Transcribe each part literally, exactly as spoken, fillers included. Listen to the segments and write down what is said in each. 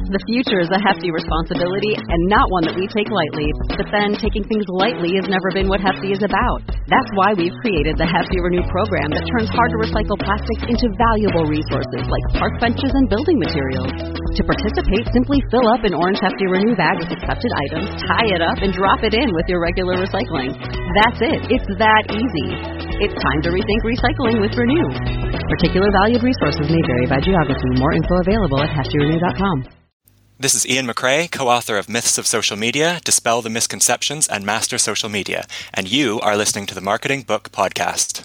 The future is a hefty responsibility and not one that we take lightly. But then, taking things lightly has never been what Hefty is about. That's why we've created the Hefty Renew program that turns hard-to-recycle plastics into valuable resources like park benches and building materials. To participate, simply fill up an orange Hefty Renew bag with accepted items, tie it up, and drop it in with your regular recycling. That's it. It's that easy. It's time to rethink recycling with Renew. Particular valued resources may vary by geography. More info available at hefty renew dot com. This is Ian McRae, co-author of Myths of Social Media, Dispel the Misconceptions, and Master Social Media. And you are listening to the Marketing Book Podcast.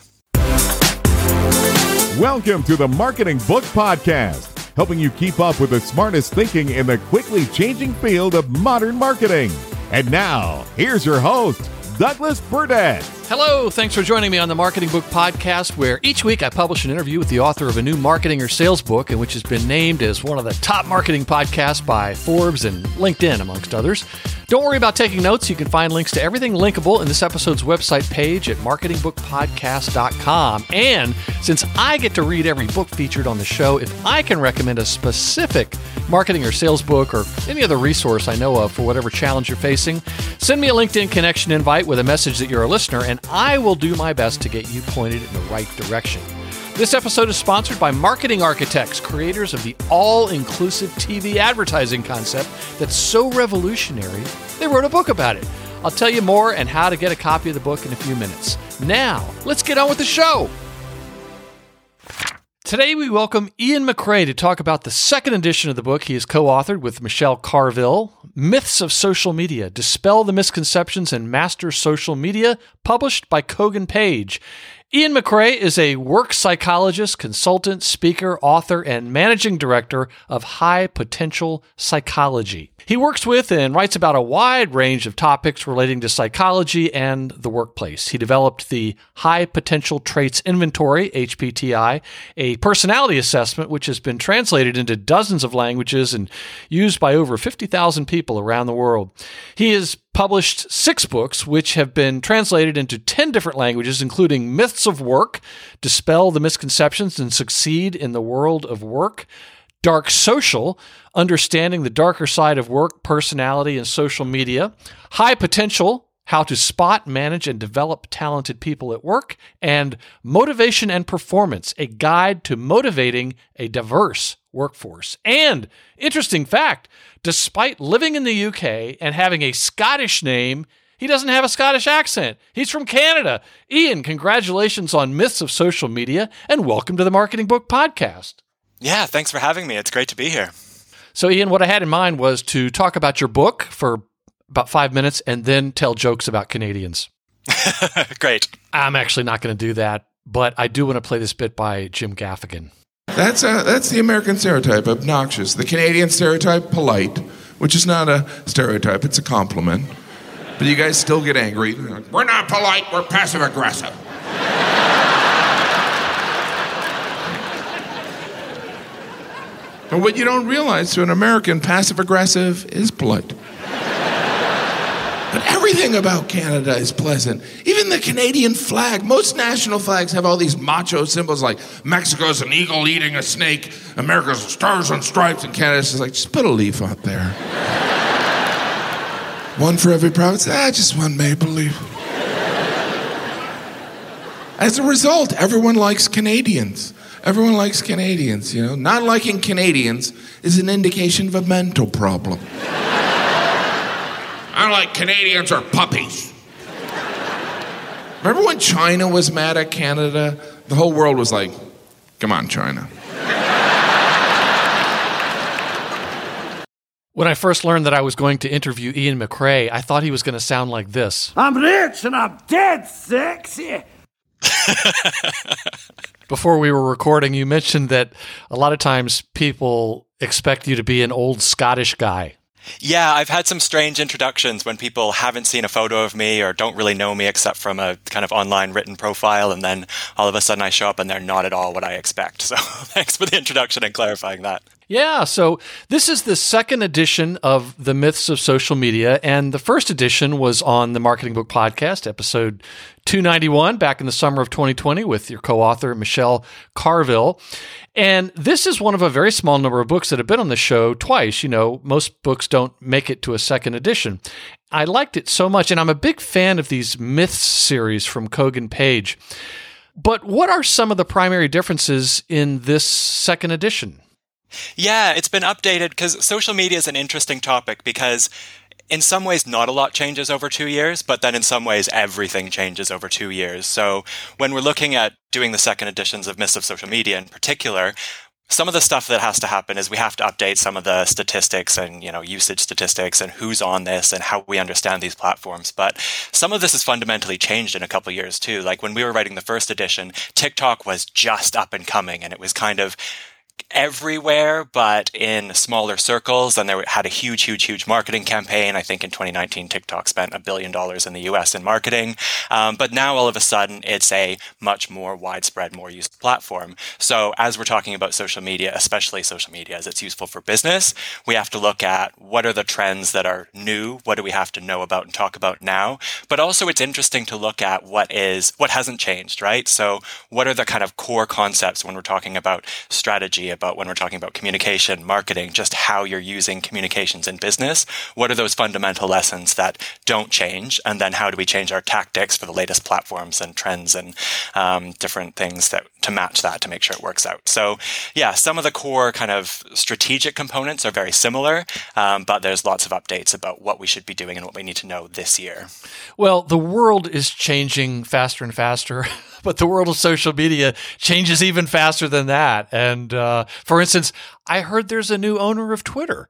Welcome to the Marketing Book Podcast, helping you keep up with the smartest thinking in the quickly changing field of modern marketing. And now, here's your host, Douglas Burdett. Hello, thanks for joining me on the Marketing Book Podcast, where each week I publish an interview with the author of a new marketing or sales book, and which has been named as one of the top marketing podcasts by Forbes and LinkedIn, amongst others. Don't worry about taking notes. You can find links to everything linkable in this episode's website page at marketing book podcast dot com. And since I get to read every book featured on the show, if I can recommend a specific marketing or sales book or any other resource I know of for whatever challenge you're facing, send me a LinkedIn connection invite with a message that you're a listener, and I will do my best to get you pointed in the right direction. This episode is sponsored by Marketing Architects, creators of the all-inclusive T V advertising concept that's so revolutionary, they wrote a book about it. I'll tell you more and how to get a copy of the book in a few minutes. Now, let's get on with the show. Today, we welcome Ian McRae to talk about the second edition of the book he has co-authored with Michelle Carville, Myths of Social Media, Dispel the Misconceptions, and Master Social Media, published by Kogan Page. Ian McRae is a work psychologist, consultant, speaker, author, and managing director of High Potential Psychology. He works with and writes about a wide range of topics relating to psychology and the workplace. He developed the High Potential Traits Inventory, H P T I, a personality assessment which has been translated into dozens of languages and used by over fifty thousand people around the world. He has published six books which have been translated into ten different languages, including Myths of Work, Dispel the Misconceptions and Succeed in the World of Work, Dark Social, Understanding the Darker Side of Work, Personality, and Social Media, High Potential, How to Spot, Manage, and Develop Talented People at Work, and Motivation and Performance, a guide to motivating a diverse workforce. And, interesting fact, despite living in the U K and having a Scottish name, he doesn't have a Scottish accent. He's from Canada. Ian, congratulations on Myths of Social Media, and welcome to the Marketing Book Podcast. Yeah, thanks for having me. It's great to be here. So, Ian, what I had in mind was to talk about your book for about five minutes and then tell jokes about Canadians. Great. I'm actually not going to do that, but I do want to play this bit by Jim Gaffigan. That's uh, that's the American stereotype, obnoxious. The Canadian stereotype, polite, which is not a stereotype, it's a compliment. But you guys still get angry. We're not polite, we're passive-aggressive. But what you don't realize, to an American, passive-aggressive is polite. But everything about Canada is pleasant. Even the Canadian flag. Most national flags have all these macho symbols like Mexico's an eagle eating a snake, America's stars and stripes, and Canada's just like, just put a leaf out there. One for every province? Ah, just one maple leaf. As a result, everyone likes Canadians. Everyone likes Canadians, you know. Not liking Canadians is an indication of a mental problem. I don't like Canadians or puppies. Remember when China was mad at Canada? The whole world was like, come on, China. When I first learned that I was going to interview Ian McRae, I thought he was going to sound like this. I'm rich and I'm dead sexy. Before we were recording, you mentioned that a lot of times people expect you to be an old Scottish guy. Yeah, I've had some strange introductions when people haven't seen a photo of me or don't really know me except from a kind of online written profile, and then all of a sudden I show up and they're not at all what I expect. So thanks for the introduction and clarifying that. Yeah, so this is the second edition of The Myths of Social Media, and the first edition was on the Marketing Book Podcast, episode two ninety-one, back in the summer of twenty twenty with your co-author, Michelle Carville. And this is one of a very small number of books that have been on the show twice. You know, most books don't make it to a second edition. I liked it so much, and I'm a big fan of these Myths series from Kogan Page. But what are some of the primary differences in this second edition? Yeah, it's been updated because social media is an interesting topic because in some ways not a lot changes over two years, but then in some ways everything changes over two years. So when we're looking at doing the second editions of Myths of Social Media in particular, some of the stuff that has to happen is we have to update some of the statistics and, you know, usage statistics and who's on this and how we understand these platforms. But some of this has fundamentally changed in a couple of years too. Like when we were writing the first edition, TikTok was just up and coming and it was kind of everywhere, but in smaller circles. And they had a huge, huge, huge marketing campaign. I think in twenty nineteen, TikTok spent a billion dollars in the U S in marketing. Um, but now all of a sudden, it's a much more widespread, more used platform. So as we're talking about social media, especially social media as it's useful for business, we have to look at what are the trends that are new? What do we have to know about and talk about now? But also it's interesting to look at what is, what hasn't changed, right? So what are the kind of core concepts when we're talking about strategy, about when we're talking about communication, marketing, just how you're using communications in business? What are those fundamental lessons that don't change? And then how do we change our tactics for the latest platforms and trends and um, different things that to match that to make sure it works out? So yeah, some of the core kind of strategic components are very similar, um, but there's lots of updates about what we should be doing and what we need to know this year. Well, the world is changing faster and faster. But the world of social media changes even faster than that. And uh, for instance, I heard there's a new owner of Twitter.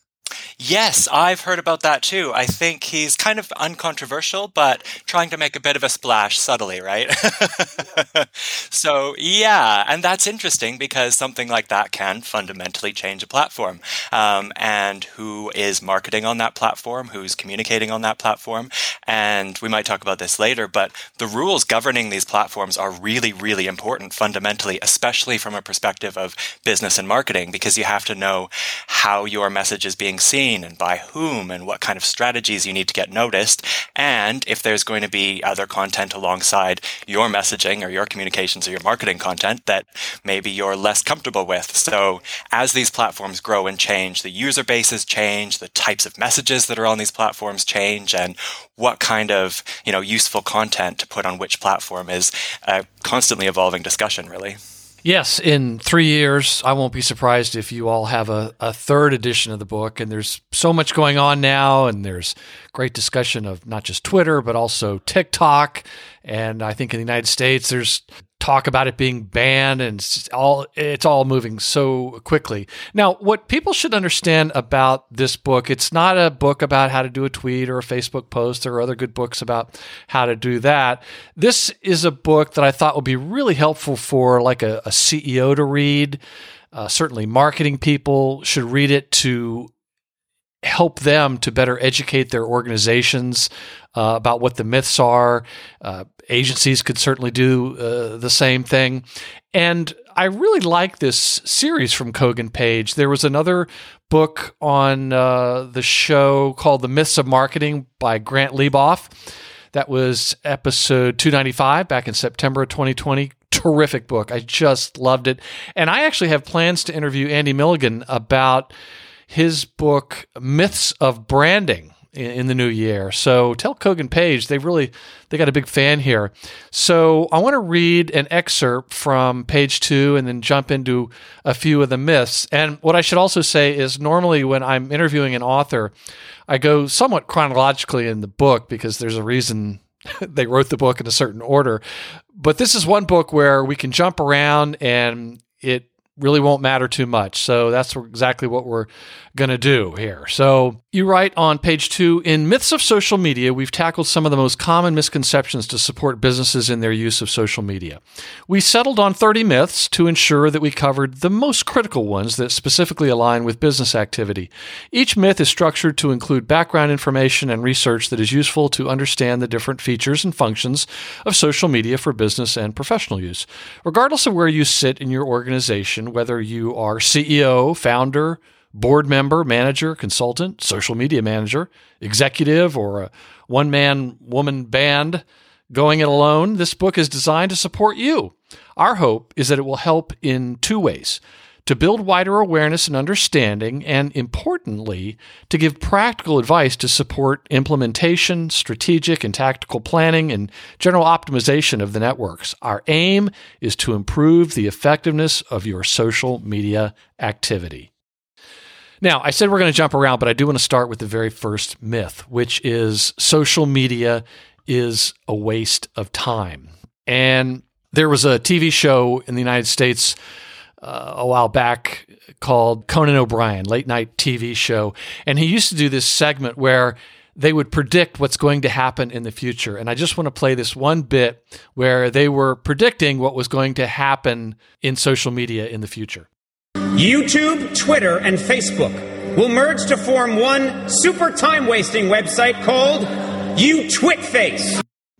Yes, I've heard about that too. I think he's kind of uncontroversial, but trying to make a bit of a splash subtly, right? So, yeah, and that's interesting because something like that can fundamentally change a platform. Um, and who is marketing on that platform, who's communicating on that platform. And we might talk about this later, but the rules governing these platforms are really, really important fundamentally, especially from a perspective of business and marketing, because you have to know how your message is being seen and by whom and what kind of strategies you need to get noticed. And if there's going to be other content alongside your messaging or your communications or your marketing content that maybe you're less comfortable with. So as these platforms grow and change, the user bases change, the types of messages that are on these platforms change, and what kind of, you know, useful content to put on which platform is a constantly evolving discussion, really. Yes, in three years, I won't be surprised if you all have a, a third edition of the book. And there's so much going on now, and there's great discussion of not just Twitter, but also TikTok. And I think in the United States, there's talk about it being banned, and it's all it's all moving so quickly. Now, what people should understand about this book, it's not a book about how to do a tweet or a Facebook post. There are other good books about how to do that. This is a book that I thought would be really helpful for like a, a C E O to read. Uh, certainly marketing people should read it to help them to better educate their organizations uh, about what the myths are. Uh, agencies could certainly do uh, the same thing. And I really like this series from Kogan Page. There was another book on uh, the show called The Myths of Marketing by Grant Leboff. That was episode two ninety-five back in September of twenty twenty. Terrific book. I just loved it. And I actually have plans to interview Andy Milligan about his book, Myths of Branding, in the new year. So tell Kogan Page, they really, they got a big fan here. So I want to read an excerpt from page two and then jump into a few of the myths. And what I should also say is normally when I'm interviewing an author, I go somewhat chronologically in the book because there's a reason they wrote the book in a certain order. But this is one book where we can jump around and it really won't matter too much. So that's exactly what we're going to do here. So you write on page two, in Myths of Social Media, we've tackled some of the most common misconceptions to support businesses in their use of social media. We settled on thirty myths to ensure that we covered the most critical ones that specifically align with business activity. Each myth is structured to include background information and research that is useful to understand the different features and functions of social media for business and professional use. Regardless of where you sit in your organization, organization, whether you are C E O, founder, board member, manager, consultant, social media manager, executive, or a one-man, woman band going it alone, this book is designed to support you. Our hope is that it will help in two ways: to build wider awareness and understanding, and importantly, to give practical advice to support implementation, strategic and tactical planning, and general optimization of the networks. Our aim is to improve the effectiveness of your social media activity. Now, I said we're going to jump around, but I do want to start with the very first myth, which is social media is a waste of time. And there was a T V show in the United States uh, a while back called Conan O'Brien, late night T V show. And he used to do this segment where they would predict what's going to happen in the future. And I just want to play this one bit where they were predicting what was going to happen in social media in the future. YouTube, Twitter, and Facebook will merge to form one super time-wasting website called YouTwitFace.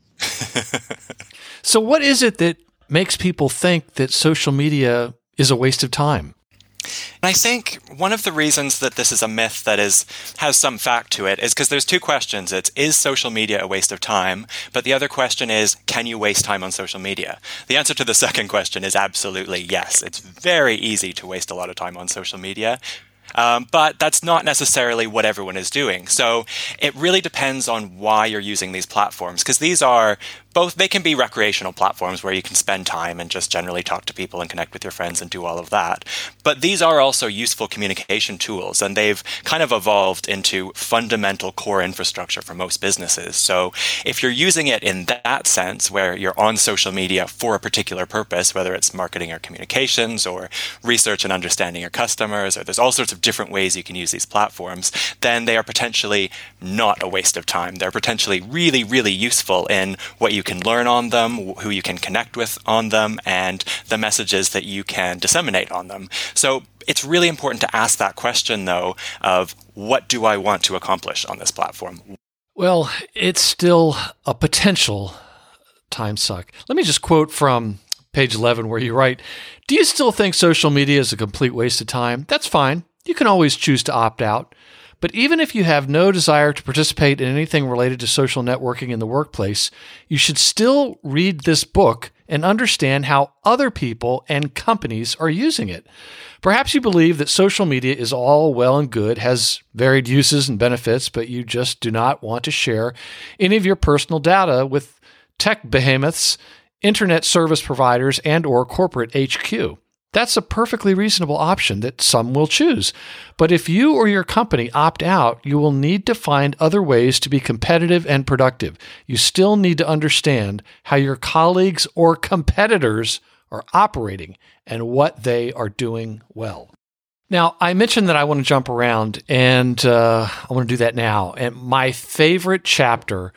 So what is it that makes people think that social media is a waste of time? And I think one of the reasons that this is a myth that is has some fact to it is because there's two questions. It's, is social media a waste of time? But the other question is, can you waste time on social media? The answer to the second question is absolutely yes. It's very easy to waste a lot of time on social media. Um, but that's not necessarily what everyone is doing. So it really depends on why you're using these platforms, because these are both, they can be recreational platforms where you can spend time and just generally talk to people and connect with your friends and do all of that. But these are also useful communication tools, and they've kind of evolved into fundamental core infrastructure for most businesses. So if you're using it in that sense, where you're on social media for a particular purpose, whether it's marketing or communications or research and understanding your customers, or there's all sorts of different ways you can use these platforms, then they are potentially not a waste of time. They're potentially really, really useful in what you can learn on them, who you can connect with on them, and the messages that you can disseminate on them. So it's really important to ask that question, though, of what do I want to accomplish on this platform? Well, it's still a potential time suck. Let me just quote from page eleven where you write, "Do you still think social media is a complete waste of time? That's fine. You can always choose to opt out. But even if you have no desire to participate in anything related to social networking in the workplace, you should still read this book and understand how other people and companies are using it. Perhaps you believe that social media is all well and good, has varied uses and benefits, but you just do not want to share any of your personal data with tech behemoths, internet service providers, and or corporate H Q. That's a perfectly reasonable option that some will choose. But if you or your company opt out, you will need to find other ways to be competitive and productive. You still need to understand how your colleagues or competitors are operating and what they are doing well." Now, I mentioned that I want to jump around, and uh, I want to do that now. And my favorite chapter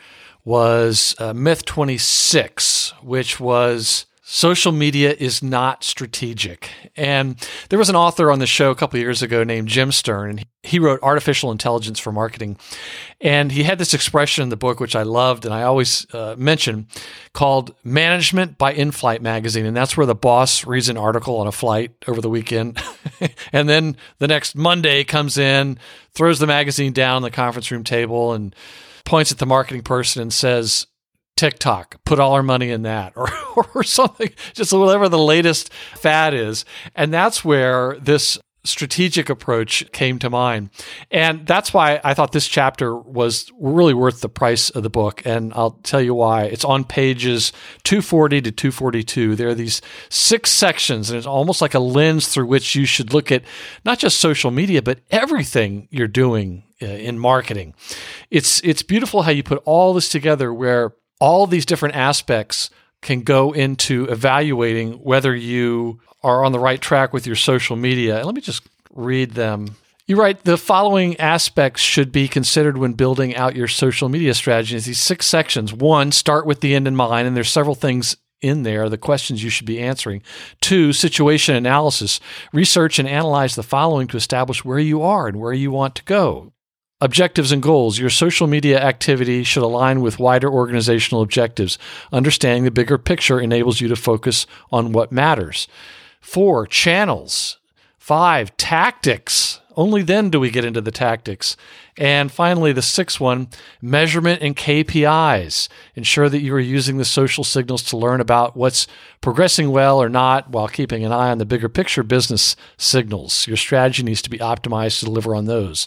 was uh, Myth twenty-six, which was social media is not strategic. And there was an author on the show a couple of years ago named Jim Stern, and he wrote Artificial Intelligence for Marketing. And he had this expression in the book, which I loved and I always uh, mention, called Management by In-Flight Magazine. And that's where the boss reads an article on a flight over the weekend. And then the next Monday comes in, throws the magazine down on the conference room table and points at the marketing person and says, TikTok, put all our money in that, or, or something, just whatever the latest fad is. And that's where this strategic approach came to mind. And that's why I thought this chapter was really worth the price of the book. And I'll tell you why. It's on pages two forty to two forty-two. There are these six sections, and it's almost like a lens through which you should look at not just social media, but everything you're doing in marketing. It's, it's beautiful how you put all this together, where all these different aspects can go into evaluating whether you are on the right track with your social media. And let me just read them. You write, the following aspects should be considered when building out your social media strategy. It's these six sections. One, start with the end in mind, and there's several things in there, the questions you should be answering. Two, situation analysis. Research and analyze the following to establish where you are and where you want to go. Objectives and goals. Your social media activity should align with wider organizational objectives. Understanding the bigger picture enables you to focus on what matters. Four, channels. Five, tactics. Only then do we get into the tactics. And finally, the sixth one, measurement and K P Is. Ensure that you are using the social signals to learn about what's progressing well or not while keeping an eye on the bigger picture business signals. Your strategy needs to be optimized to deliver on those.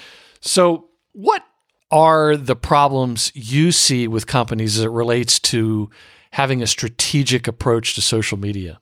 So what are the problems you see with companies as it relates to having a strategic approach to social media?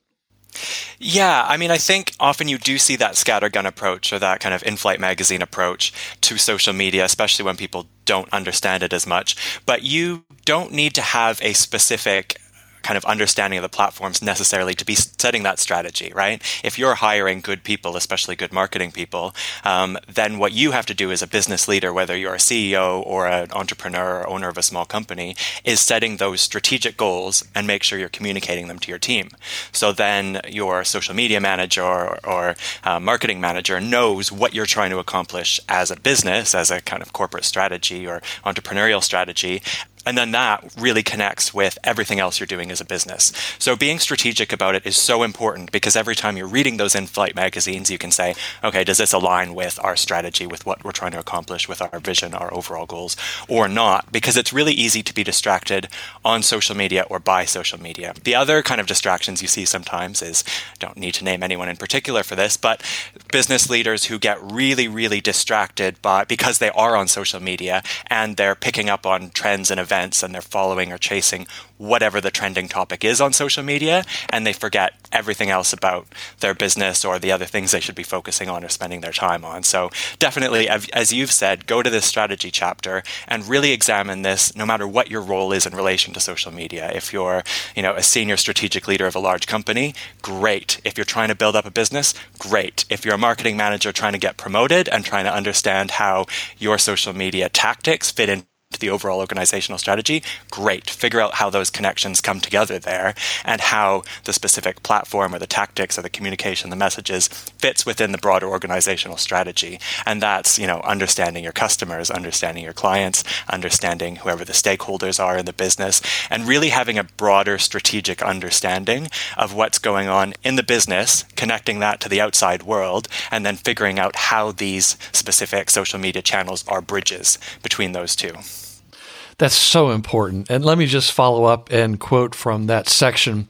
Yeah, I mean, I think often you do see that scattergun approach or that kind of in-flight magazine approach to social media, especially when people don't understand it as much. But you don't need to have a specific kind of understanding of the platforms necessarily to be setting that strategy, right? If you're hiring good people, especially good marketing people, um, then what you have to do as a business leader, whether you're a C E O or an entrepreneur or owner of a small company, is setting those strategic goals and make sure you're communicating them to your team. So then your social media manager or, or uh, marketing manager knows what you're trying to accomplish as a business, as a kind of corporate strategy or entrepreneurial strategy. And then that really connects with everything else you're doing as a business. So being strategic about it is so important because every time you're reading those in-flight magazines, you can say, okay, does this align with our strategy, with what we're trying to accomplish, with our vision, our overall goals, or not? Because it's really easy to be distracted on social media or by social media. The other kind of distractions you see sometimes is, don't need to name anyone in particular for this, but business leaders who get really, really distracted by because they are on social media and they're picking up on trends and events events and they're following or chasing whatever the trending topic is on social media, and they forget everything else about their business or the other things they should be focusing on or spending their time on. So definitely, as you've said, go to this strategy chapter and really examine this no matter what your role is in relation to social media. If you're, you know, a senior strategic leader of a large company, great. If you're trying to build up a business, great. If you're a marketing manager trying to get promoted and trying to understand how your social media tactics fit in to the overall organizational strategy, great. Figure out how those connections come together there and how the specific platform or the tactics or the communication, the messages fits within the broader organizational strategy. And that's, you know, understanding your customers, understanding your clients, understanding whoever the stakeholders are in the business, and really having a broader strategic understanding of what's going on in the business, connecting that to the outside world, and then figuring out how these specific social media channels are bridges between those two. That's so important. And let me just follow up and quote from that section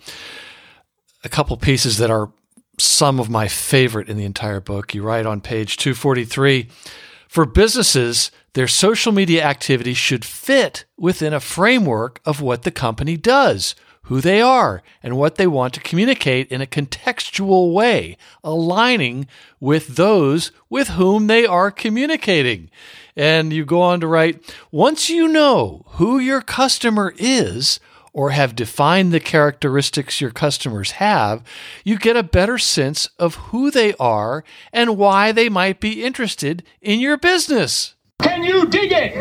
a couple pieces that are some of my favorite in the entire book. You write on page two forty-three, for businesses, their social media activity should fit within a framework of what the company does, who they are, and what they want to communicate in a contextual way, aligning with those with whom they are communicating. And you go on to write, once you know who your customer is or have defined the characteristics your customers have, you get a better sense of who they are and why they might be interested in your business. Can you dig it?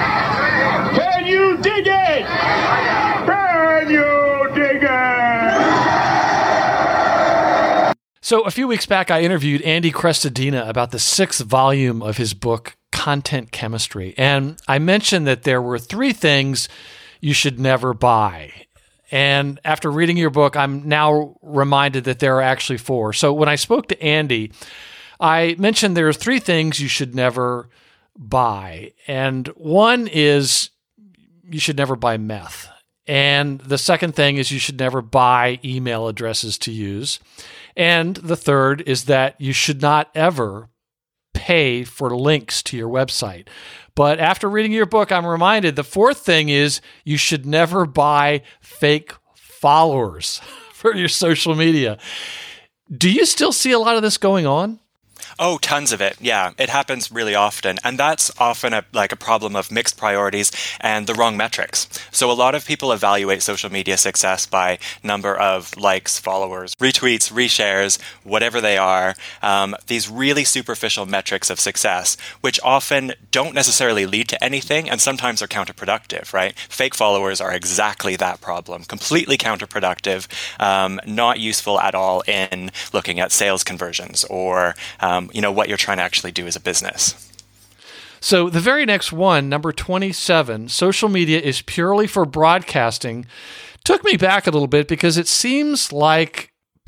Can you dig it? Can you dig it? So a few weeks back, I interviewed Andy Crestodina about the sixth volume of his book, Content Chemistry. And I mentioned that there were three things you should never buy. And after reading your book, I'm now reminded that there are actually four. So when I spoke to Andy, I mentioned there are three things you should never buy. And one is you should never buy meth. And the second thing is you should never buy email addresses to use. And the third is that you should not ever pay for links to your website. But after reading your book, I'm reminded the fourth thing is you should never buy fake followers for your social media. Do you still see a lot of this going on? Oh, tons of it. Yeah, it happens really often. And that's often a, like a problem of mixed priorities and the wrong metrics. So a lot of people evaluate social media success by number of likes, followers, retweets, reshares, whatever they are, um, these really superficial metrics of success, which often don't necessarily lead to anything and sometimes are counterproductive, right? Fake followers are exactly that problem, completely counterproductive, um, not useful at all in looking at sales conversions or um, you know, what you're trying to actually do as a business. So the very next one, number twenty-seven, social media is purely for broadcasting, took me back a little bit because it seems like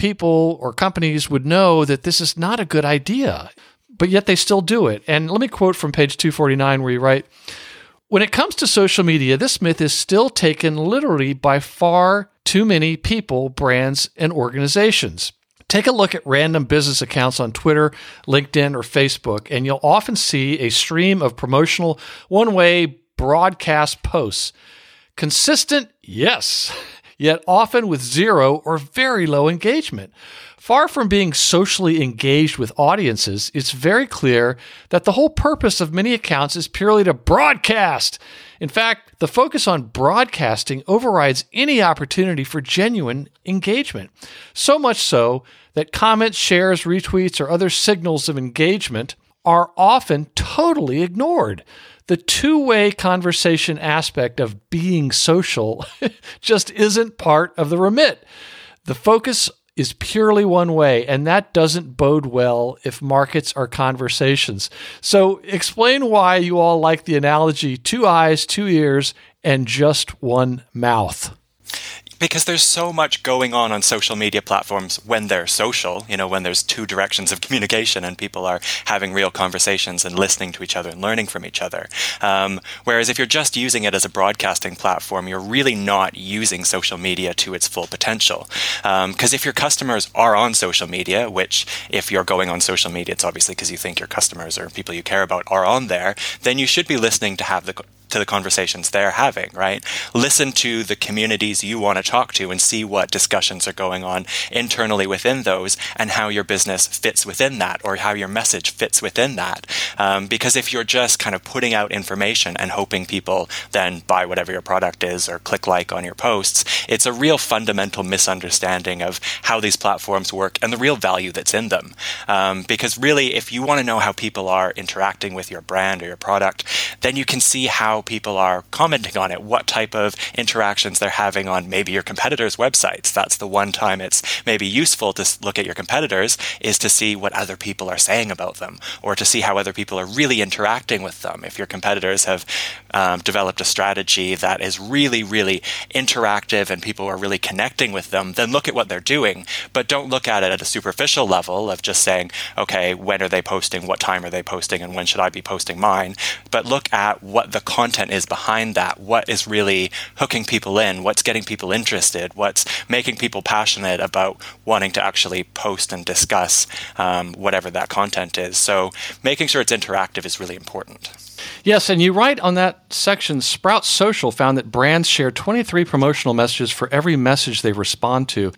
people or companies would know that this is not a good idea, but yet they still do it. And let me quote from page two forty-nine where you write, "When it comes to social media, this myth is still taken literally by far too many people, brands, and organizations. Take a look at random business accounts on Twitter, LinkedIn, or Facebook, and you'll often see a stream of promotional one-way broadcast posts. Consistent, yes, yet often with zero or very low engagement. Far from being socially engaged with audiences, it's very clear that the whole purpose of many accounts is purely to broadcast. In fact, the focus on broadcasting overrides any opportunity for genuine engagement. So much so that comments, shares, retweets, or other signals of engagement are often totally ignored. The two-way conversation aspect of being social just isn't part of the remit. The focus is purely one way, and that doesn't bode well if markets are conversations. So explain why you all like the analogy two eyes, two ears, and just one mouth." Because there's so much going on on social media platforms when they're social, you know, when there's two directions of communication and people are having real conversations and listening to each other and learning from each other. Um, whereas if you're just using it as a broadcasting platform, you're really not using social media to its full potential. Because um, if your customers are on social media, which if you're going on social media, it's obviously because you think your customers or people you care about are on there, then you should be listening to have the to the conversations they're having, right? Listen to the communities you want to talk to and see what discussions are going on internally within those and how your business fits within that or how your message fits within that. Um, because if you're just kind of putting out information and hoping people then buy whatever your product is or click like on your posts, it's a real fundamental misunderstanding of how these platforms work and the real value that's in them. Um, because really, if you want to know how people are interacting with your brand or your product, then you can see how people are commenting on it, what type of interactions they're having on maybe your competitors' websites. That's the one time it's maybe useful to look at your competitors, is to see what other people are saying about them or to see how other people are really interacting with them. If your competitors have um, developed a strategy that is really, really interactive and people are really connecting with them, then look at what they're doing, but don't look at it at a superficial level of just saying, okay, when are they posting, what time are they posting, and when should I be posting mine? But look at what the content is behind that, what is really hooking people in, what's getting people interested, what's making people passionate about wanting to actually post and discuss um, whatever that content is. So making sure it's interactive is really important. Yes, and you write on that section, Sprout Social found that brands share twenty-three promotional messages for every message they respond to.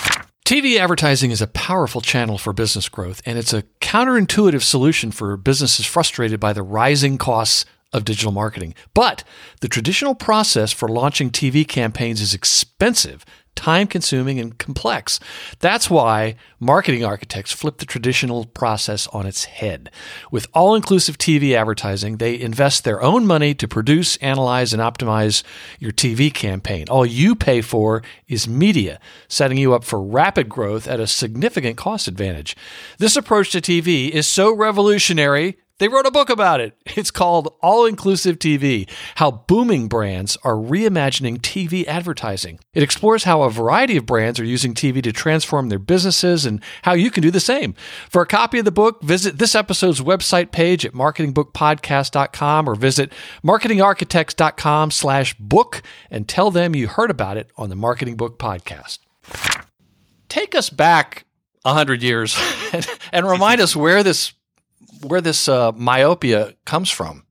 T V advertising is a powerful channel for business growth, and it's a counterintuitive solution for businesses frustrated by the rising costs of digital marketing. But the traditional process for launching T V campaigns is expensive, time-consuming, and complex. That's why marketing architects flip the traditional process on its head. With all-inclusive T V advertising, they invest their own money to produce, analyze, and optimize your T V campaign. All you pay for is media, setting you up for rapid growth at a significant cost advantage. This approach to T V is so revolutionary, they wrote a book about it. It's called All-Inclusive T V, How Booming Brands Are Reimagining T V Advertising. It explores how a variety of brands are using T V to transform their businesses and how you can do the same. For a copy of the book, visit this episode's website page at marketing book podcast dot com or visit marketing architects dot com slash book and tell them you heard about it on the Marketing Book Podcast. Take us back one hundred years and, and remind us where this where this uh, myopia comes from.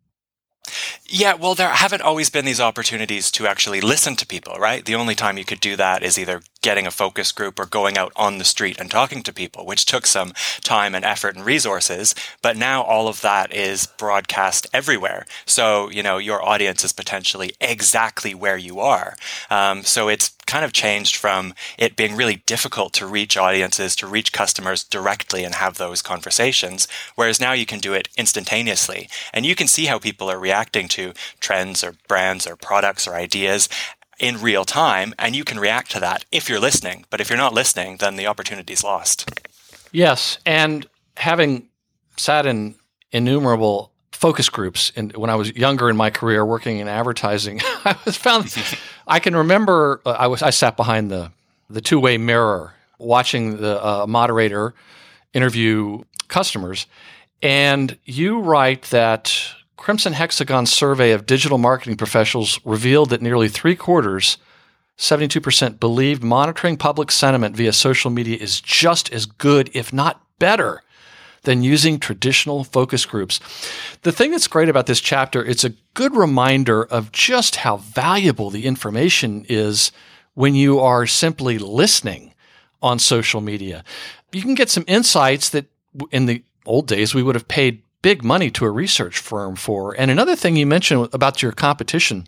Yeah, well, there haven't always been these opportunities to actually listen to people, right? The only time you could do that is either getting a focus group or going out on the street and talking to people, which took some time and effort and resources. But now all of that is broadcast everywhere. So, you know, your audience is potentially exactly where you are. Um, so it's kind of changed from it being really difficult to reach audiences, to reach customers directly and have those conversations, whereas now you can do it instantaneously. And you can see how people are reacting to trends or brands or products or ideas in real time, and you can react to that if you're listening. But if you're not listening, then the opportunity's lost. Yes, and having sat in innumerable focus groups in, when I was younger in my career working in advertising, I was found I can remember uh, I was I sat behind the the two-way mirror watching the uh, moderator interview customers, and you write that Crimson Hexagon's survey of digital marketing professionals revealed that nearly three quarters, seventy-two percent, believed monitoring public sentiment via social media is just as good, if not better, than using traditional focus groups. The thing that's great about this chapter, it's a good reminder of just how valuable the information is when you are simply listening on social media. You can get some insights that in the old days we would have paid big money to a research firm for. And another thing you mentioned about your competition,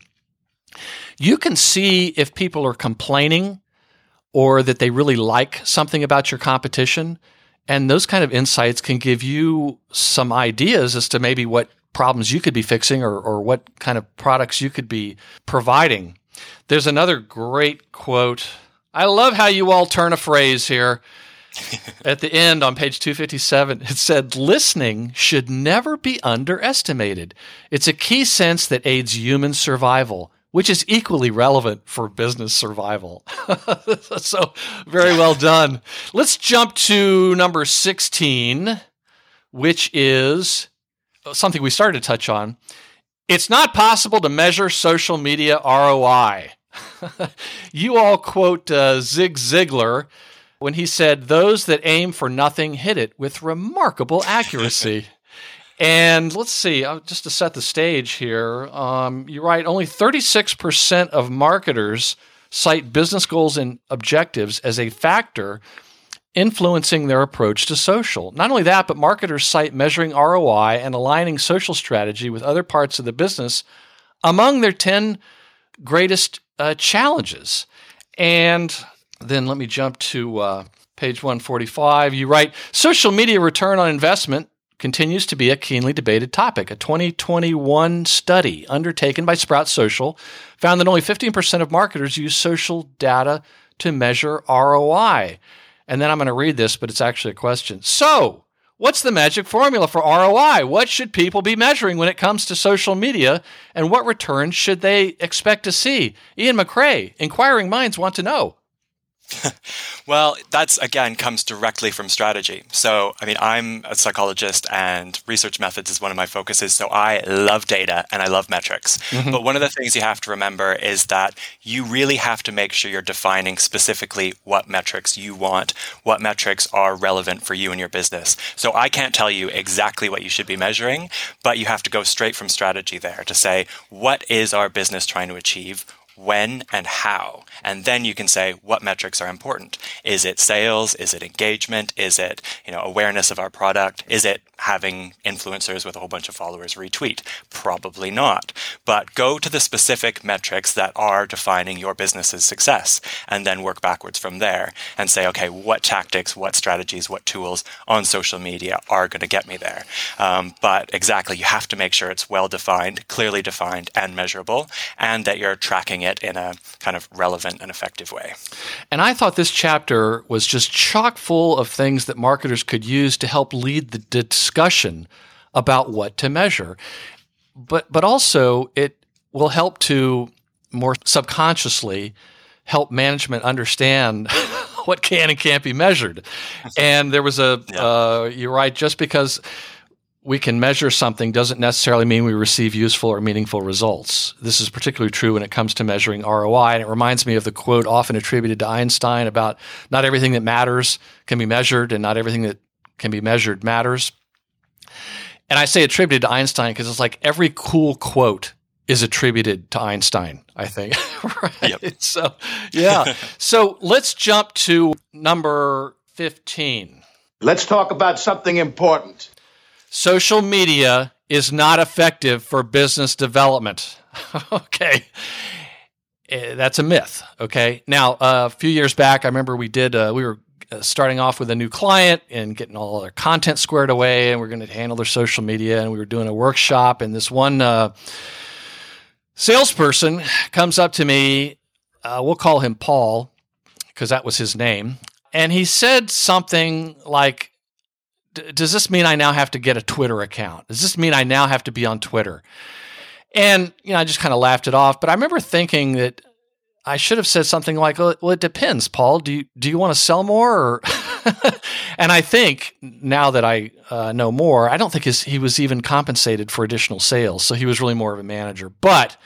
you can see if people are complaining or that they really like something about your competition. And those kind of insights can give you some ideas as to maybe what problems you could be fixing or, or what kind of products you could be providing. There's another great quote. I love how you all turn a phrase here. At the end on page two fifty-seven, it said, listening should never be underestimated. It's a key sense that aids human survival, which is equally relevant for business survival. So very well done. Let's jump to number sixteen, which is something we started to touch on. It's not possible to measure social media R O I. You all quote uh, Zig Ziglar when he said, those that aim for nothing hit it with remarkable accuracy. And let's see, uh, just to set the stage here, um, you're right, only thirty-six percent of marketers cite business goals and objectives as a factor influencing their approach to social. Not only that, but marketers cite measuring R O I and aligning social strategy with other parts of the business among their ten greatest uh, challenges. And then let me jump to uh, page one forty-five. You write, social media return on investment continues to be a keenly debated topic. A twenty twenty-one study undertaken by Sprout Social found that only fifteen percent of marketers use social data to measure R O I. And then I'm going to read this, but it's actually a question. So, what's the magic formula for R O I? What should people be measuring when it comes to social media, and what returns should they expect to see? Ian McCrae, inquiring minds want to know. Well, that's, again, comes directly from strategy. So, I mean, I'm a psychologist and research methods is one of my focuses. So I love data and I love metrics. Mm-hmm. But one of the things you have to remember is that you really have to make sure you're defining specifically what metrics you want, what metrics are relevant for you and your business. So I can't tell you exactly what you should be measuring, but you have to go straight from strategy there to say, what is our business trying to achieve? When and how. And then you can say what metrics are important. Is it sales? Is it engagement? Is it, you know, awareness of our product? Is it having influencers with a whole bunch of followers retweet? Probably not. But go to the specific metrics that are defining your business's success and then work backwards from there and say, okay, what tactics, what strategies, what tools on social media are going to get me there? Um, but exactly, you have to make sure it's well defined, clearly defined and measurable, and that you're tracking it in a kind of relevant and effective way. And I thought this chapter was just chock full of things that marketers could use to help lead the discussion about what to measure. But but also it will help to more subconsciously help management understand what can and can't be measured. And there was a, yeah. uh, you're right, just because we can measure something doesn't necessarily mean we receive useful or meaningful results. This is particularly true when it comes to measuring R O I, and it reminds me of the quote often attributed to Einstein about not everything that matters can be measured and not everything that can be measured matters. And I say attributed to Einstein because it's like every cool quote is attributed to Einstein, I think. Right? Yep. So, yeah. So let's jump to number fifteen. Let's talk about something important. Social media is not effective for business development. Okay. That's a myth. Okay. Now, uh, a few years back, I remember we did, uh, we were starting off with a new client and getting all their content squared away, and we're going to handle their social media. And we were doing a workshop, and this one uh, salesperson comes up to me. Uh, we'll call him Paul because that was his name. And he said something like, does this mean I now have to get a Twitter account? Does this mean I now have to be on Twitter? And, you know, I just kind of laughed it off. But I remember thinking that I should have said something like, well, it depends, Paul. Do you, do you want to sell more? Or and I think now that I uh, know more, I don't think his, he was even compensated for additional sales. So he was really more of a manager. But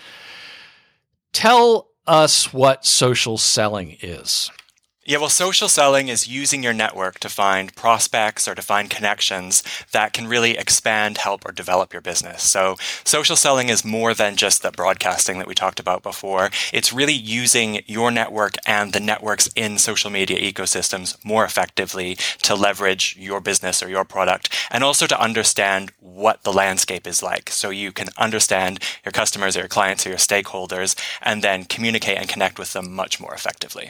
tell us what social selling is. Yeah, well, social selling is using your network to find prospects or to find connections that can really expand, help, or develop your business. So social selling is more than just that broadcasting that we talked about before. It's really using your network and the networks in social media ecosystems more effectively to leverage your business or your product, and also to understand what the landscape is like. So you can understand your customers or your clients or your stakeholders, and then communicate and connect with them much more effectively.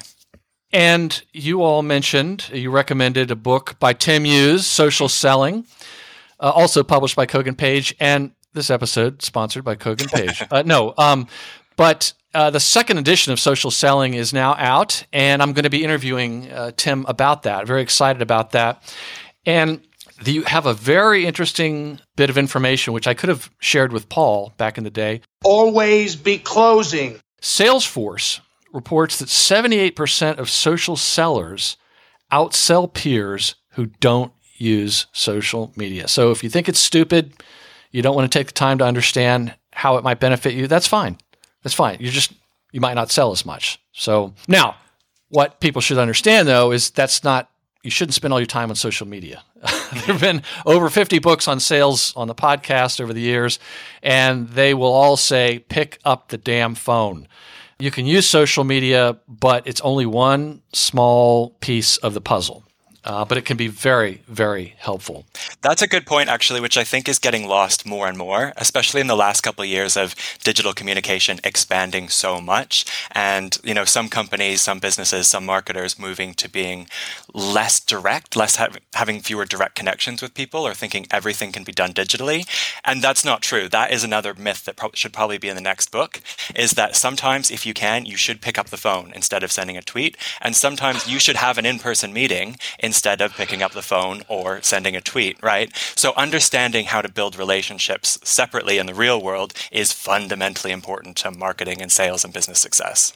And you all mentioned, you recommended a book by Tim Hughes, Social Selling, uh, also published by Kogan Page, and this episode sponsored by Kogan Page. uh, no, um, but uh, the second edition of Social Selling is now out, and I'm going to be interviewing uh, Tim about that. Very excited about that. And the, you have a very interesting bit of information, which I could have shared with Paul back in the day. Always be closing. Salesforce reports that seventy-eight percent of social sellers outsell peers who don't use social media. So if you think it's stupid, you don't want to take the time to understand how it might benefit you, that's fine. That's fine. You just, you might not sell as much. So now, what people should understand though is that's not, you shouldn't spend all your time on social media. There have been over fifty books on sales on the podcast over the years, and they will all say, pick up the damn phone. You can use social media, but it's only one small piece of the puzzle. Uh, but it can be very, very helpful. That's a good point, actually, which I think is getting lost more and more, especially in the last couple of years of digital communication expanding so much. And, you know, some companies, some businesses, some marketers moving to being less direct, less ha- having fewer direct connections with people, or thinking everything can be done digitally. And that's not true. That is another myth that pro- should probably be in the next book, is that sometimes, if you can, you should pick up the phone instead of sending a tweet. And sometimes you should have an in-person meeting instead of picking up the phone or sending a tweet, right? So understanding how to build relationships separately in the real world is fundamentally important to marketing and sales and business success.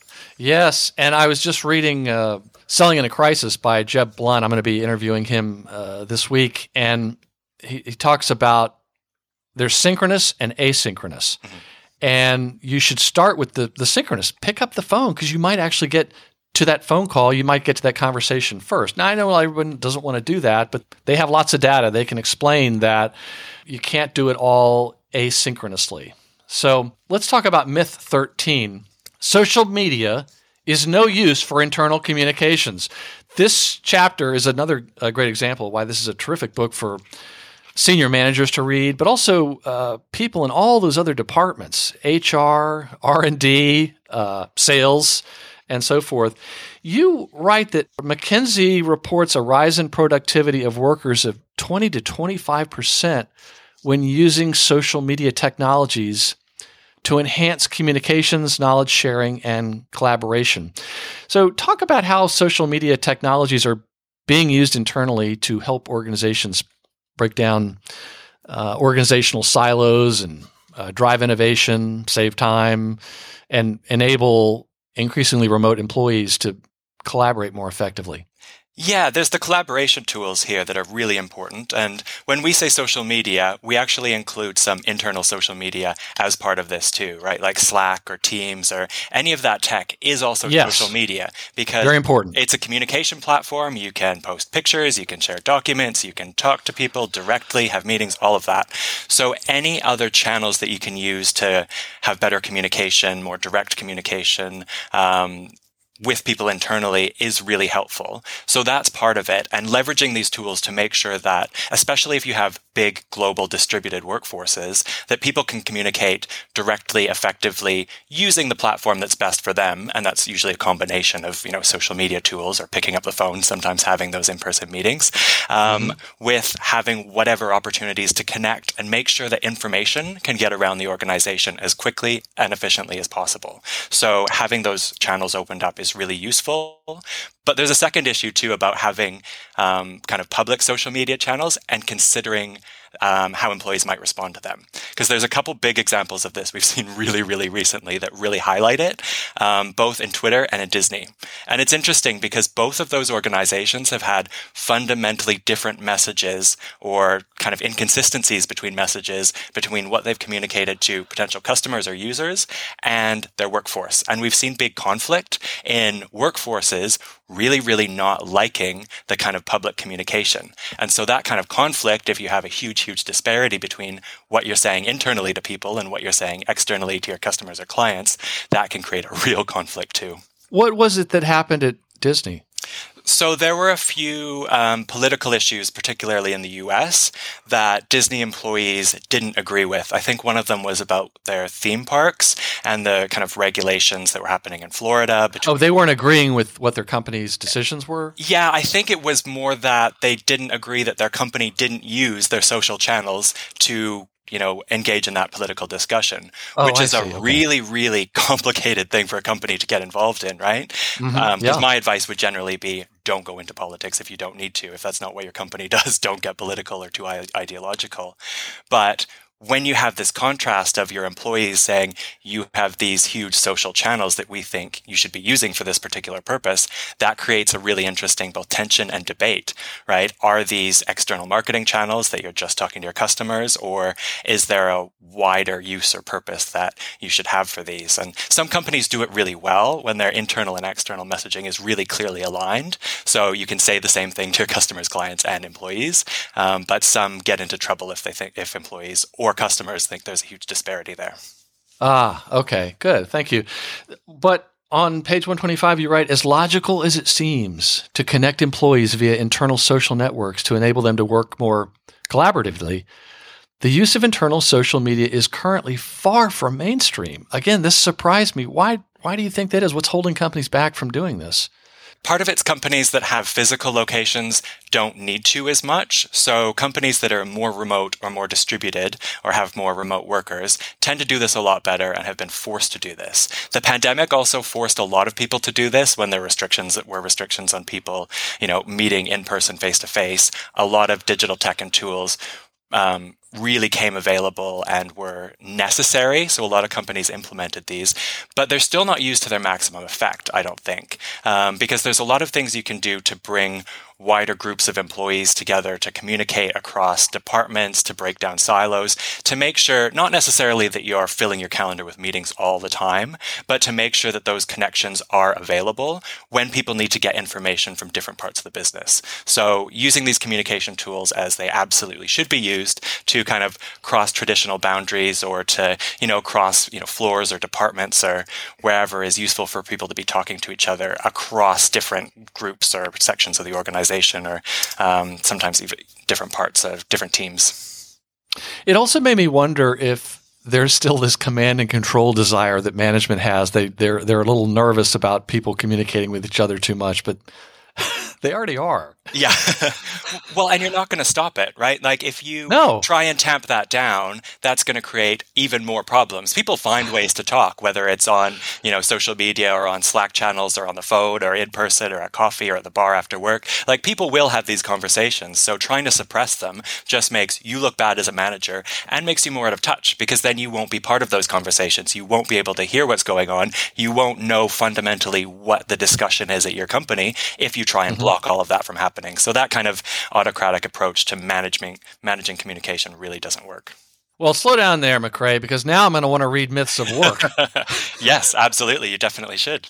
Yes, and I was just reading uh, Selling in a Crisis by Jeb Blunt. I'm going to be interviewing him uh, this week, and he, he talks about there's synchronous and asynchronous. Mm-hmm. And you should start with the, the synchronous. Pick up the phone because you might actually get to that phone call, you might get to that conversation first. Now, I know everyone doesn't want to do that, but they have lots of data. They can explain that you can't do it all asynchronously. So let's talk about myth thirteen. Social media is no use for internal communications. This chapter is another uh, great example of why this is a terrific book for senior managers to read, but also uh, people in all those other departments, H R, R and D, uh, sales, and so forth. You write that McKinsey reports a rise in productivity of workers of twenty to twenty-five percent when using social media technologies to enhance communications, knowledge sharing, and collaboration. So talk about how social media technologies are being used internally to help organizations break down uh, organizational silos and uh, drive innovation, save time, and enable increasingly remote employees to collaborate more effectively. Yeah, there's the collaboration tools here that are really important. And when we say social media, we actually include some internal social media as part of this too, right? Like Slack or Teams or any of that tech is also yes. social media because very important. It's a communication platform. You can post pictures, you can share documents, you can talk to people directly, have meetings, all of that. So any other channels that you can use to have better communication, more direct communication, um, with people internally is really helpful. So that's part of it. And leveraging these tools to make sure that, especially if you have big global distributed workforces, that people can communicate directly, effectively, using the platform that's best for them. And that's usually a combination of, you know, social media tools or picking up the phone, sometimes having those in-person meetings, um, mm-hmm. with having whatever opportunities to connect and make sure that information can get around the organization as quickly and efficiently as possible. So having those channels opened up is really useful. But there's a second issue too about having um, kind of public social media channels and considering um, how employees might respond to them. Because there's a couple big examples of this we've seen really, really recently that really highlight it, um, both in Twitter and in Disney. And it's interesting because both of those organizations have had fundamentally different messages or kind of inconsistencies between messages between what they've communicated to potential customers or users and their workforce. And we've seen big conflict in workforces really, really not liking the kind of public communication. And so that kind of conflict, if you have a huge, huge disparity between what you're saying internally to people and what you're saying externally to your customers or clients, that can create a real conflict too. What was it that happened at Disney? So there were a few um, political issues, particularly in the U S, that Disney employees didn't agree with. I think one of them was about their theme parks and the kind of regulations that were happening in Florida. Oh, they weren't agreeing with what their company's decisions were? Yeah, I think it was more that they didn't agree that their company didn't use their social channels to you know, engage in that political discussion, oh, which I is see. a Okay. really, really complicated thing for a company to get involved in, right? Because Mm-hmm. um, Yeah. my advice would generally be, don't go into politics if you don't need to. If that's not what your company does, don't get political or too i- ideological. But when you have this contrast of your employees saying you have these huge social channels that we think you should be using for this particular purpose, that creates a really interesting both tension and debate, right? Are these external marketing channels that you're just talking to your customers, or is there a wider use or purpose that you should have for these? And some companies do it really well when their internal and external messaging is really clearly aligned. So you can say the same thing to your customers, clients, and employees. Um, but some get into trouble if they think if employees or customers think there's a huge disparity there. Ah, okay, good. Thank you. But on page one twenty-five, you write, as logical as it seems to connect employees via internal social networks to enable them to work more collaboratively, the use of internal social media is currently far from mainstream. Again, this surprised me. Why, why do you think that is? What's holding companies back from doing this? Part of it's companies that have physical locations don't need to as much. So companies that are more remote or more distributed or have more remote workers tend to do this a lot better and have been forced to do this. The pandemic also forced a lot of people to do this when there were restrictions that were restrictions on people, you know, meeting in person face to face. A lot of digital tech and tools um, really came available and were necessary. So a lot of companies implemented these, but they're still not used to their maximum effect, I don't think, um, because there's a lot of things you can do to bring wider groups of employees together to communicate across departments, to break down silos, to make sure, not necessarily that you're filling your calendar with meetings all the time, but to make sure that those connections are available when people need to get information from different parts of the business. So using these communication tools as they absolutely should be used to kind of cross traditional boundaries or to, you know, cross, you know, floors or departments or wherever is useful for people to be talking to each other across different groups or sections of the organization. Or um, sometimes even different parts of different teams. It also made me wonder if there's still this command and control desire that management has. They they're they're a little nervous about people communicating with each other too much, but they already are. Yeah. Well, and you're not going to stop it, right? Like if you No. try and tamp that down, that's going to create even more problems. People find ways to talk, whether it's on, you know, social media or on Slack channels or on the phone or in person or at coffee or at the bar after work. Like people will have these conversations. So trying to suppress them just makes you look bad as a manager and makes you more out of touch, because then you won't be part of those conversations. You won't be able to hear what's going on. You won't know fundamentally what the discussion is at your company if you try and block all of that from happening. So that kind of autocratic approach to managing managing communication really doesn't work. Well, slow down there, McRae, because now I'm going to want to read Myths of Work. Yes, absolutely. You definitely should.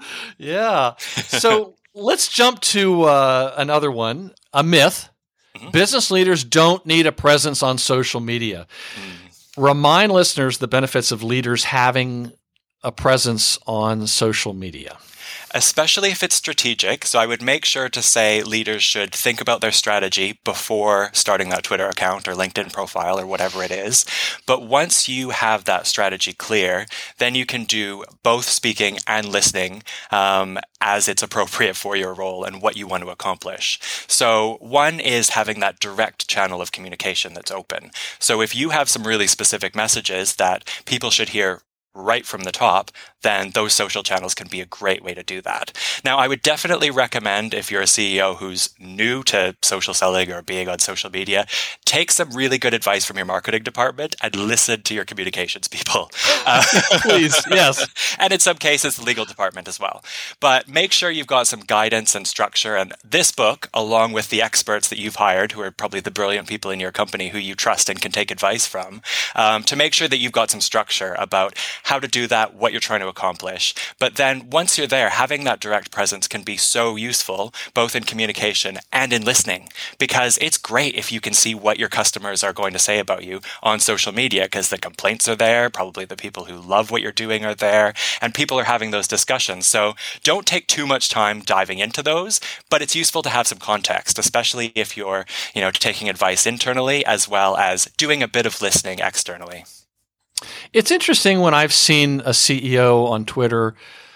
Yeah. So let's jump to uh, another one, a myth. Mm-hmm. Business leaders don't need a presence on social media. Mm. Remind listeners the benefits of leaders having a presence on social media. Especially if it's strategic. So I would make sure to say leaders should think about their strategy before starting that Twitter account or LinkedIn profile or whatever it is. But once you have that strategy clear, then you can do both speaking and listening um, as it's appropriate for your role and what you want to accomplish. So one is having that direct channel of communication that's open. So if you have some really specific messages that people should hear right from the top, then those social channels can be a great way to do that. Now, I would definitely recommend, if you're a C E O who's new to social selling or being on social media, take some really good advice from your marketing department and listen to your communications people. Uh, Please, yes. And in some cases, the legal department as well. But make sure you've got some guidance and structure. And this book, along with the experts that you've hired, who are probably the brilliant people in your company who you trust and can take advice from, um, to make sure that you've got some structure about how to do that, what you're trying to accomplish. But then once you're there, having that direct presence can be so useful, both in communication and in listening, because it's great if you can see what your customers are going to say about you on social media, because the complaints are there, probably the people who love what you're doing are there, and people are having those discussions. So don't take too much time diving into those, but it's useful to have some context, especially if you're, you know, taking advice internally as well as doing a bit of listening externally. It's interesting when I've seen a C E O on Twitter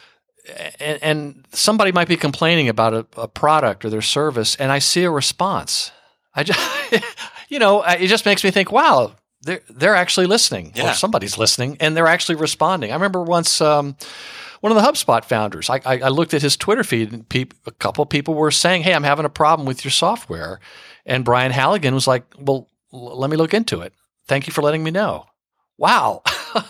and, and somebody might be complaining about a, a product or their service, and I see a response. I just, you know, it just makes me think, wow, they're, they're actually listening. Yeah. Or somebody's listening, and they're actually responding. I remember once um, one of the HubSpot founders, I, I, I looked at his Twitter feed, and pe- a couple of people were saying, hey, I'm having a problem with your software. And Brian Halligan was like, well, l- let me look into it. Thank you for letting me know. Wow.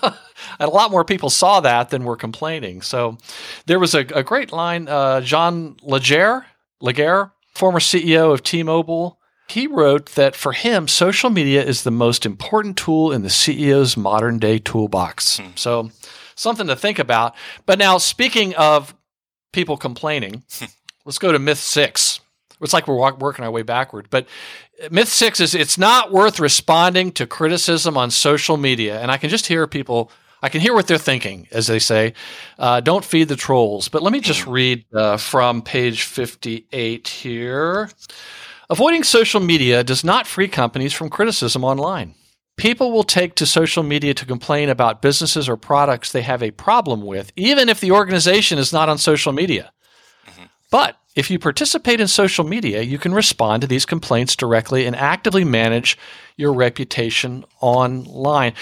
And a lot more people saw that than were complaining. So there was a, a great line. Uh, John Legere, Legere, former C E O of T-Mobile, he wrote that for him, social media is the most important tool in the C E O's modern day toolbox. Hmm. So something to think about. But now, speaking of people complaining, let's go to myth six. It's like we're walk, working our way backward. But myth six is it's not worth responding to criticism on social media. And I can just hear people, I can hear what they're thinking as they say, uh, don't feed the trolls. But let me just read uh, from page fifty-eight here. Avoiding social media does not free companies from criticism online. People will take to social media to complain about businesses or products they have a problem with, even if the organization is not on social media. Mm-hmm. But if you participate in social media, you can respond to these complaints directly and actively manage your reputation online.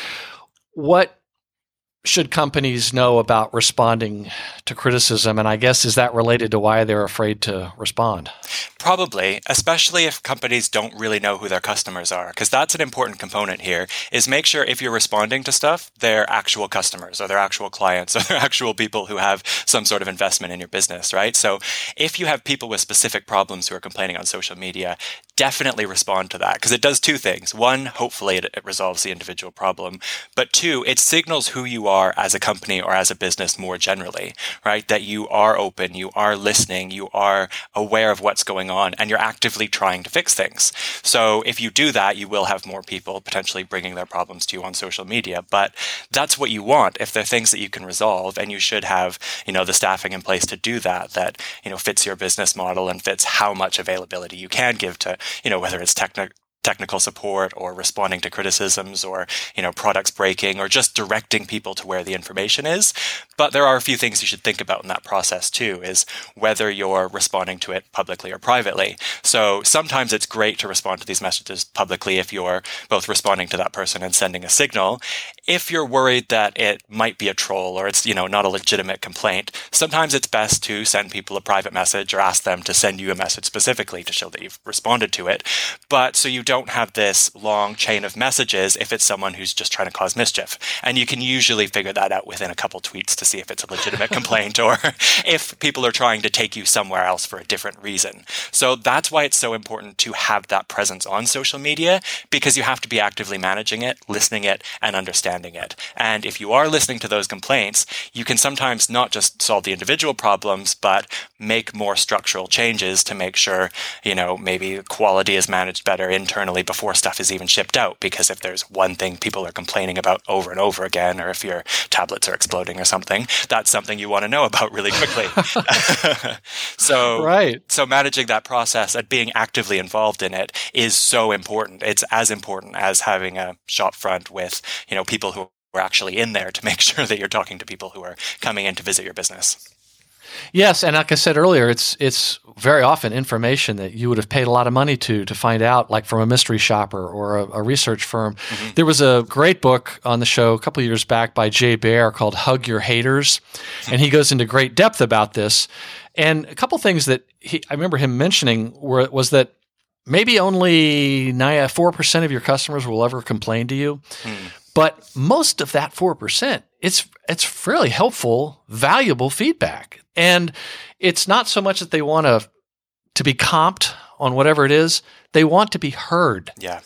What should companies know about responding to criticism? And I guess, is that related to why they're afraid to respond? Probably, especially if companies don't really know who their customers are, because that's an important component here, is make sure if you're responding to stuff, they're actual customers or they're actual clients or they're actual people who have some sort of investment in your business, right? So if you have people with specific problems who are complaining on social media, definitely respond to that, because it does two things. One, hopefully it, it resolves the individual problem, but two, it signals who you are as a company or as a business more generally, right? That you are open, you are listening, you are aware of what's going on, and you're actively trying to fix things. So if you do that, you will have more people potentially bringing their problems to you on social media. But that's what you want if they're things that you can resolve, and you should have, you know, the staffing in place to do that, that, you know, fits your business model and fits how much availability you can give to, you know, whether it's technical technical support or responding to criticisms or, you know, products breaking or just directing people to where the information is. But there are a few things you should think about in that process too, is whether you're responding to it publicly or privately. So sometimes it's great to respond to these messages publicly if you're both responding to that person and sending a signal. If you're worried that it might be a troll or it's, you know, not a legitimate complaint, sometimes it's best to send people a private message or ask them to send you a message specifically to show that you've responded to it. But so you don't have this long chain of messages if it's someone who's just trying to cause mischief. And you can usually figure that out within a couple tweets to see if it's a legitimate complaint or if people are trying to take you somewhere else for a different reason. So that's why it's so important to have that presence on social media, because you have to be actively managing it, listening it, and understanding it. And if you are listening to those complaints, you can sometimes not just solve the individual problems, but make more structural changes to make sure, you know, maybe quality is managed better internally before stuff is even shipped out. Because if there's one thing people are complaining about over and over again, or if your tablets are exploding or something, that's something you want to know about really quickly. so, right. so managing that process and being actively involved in it is so important. It's as important as having a shop front with, you know, people who are actually in there to make sure that you're talking to people who are coming in to visit your business. Yes, and like I said earlier, it's it's very often information that you would have paid a lot of money to to find out, like from a mystery shopper or a, a research firm. Mm-hmm. There was a great book on the show a couple of years back by Jay Baer called Hug Your Haters, and he goes into great depth about this. And a couple of things that he, I remember him mentioning were, was that maybe only four percent of your customers will ever complain to you, mm. but most of that four percent, it's it's fairly helpful, valuable feedback. And it's not so much that they want to to be comped on whatever it is. They want to be heard. Yeah.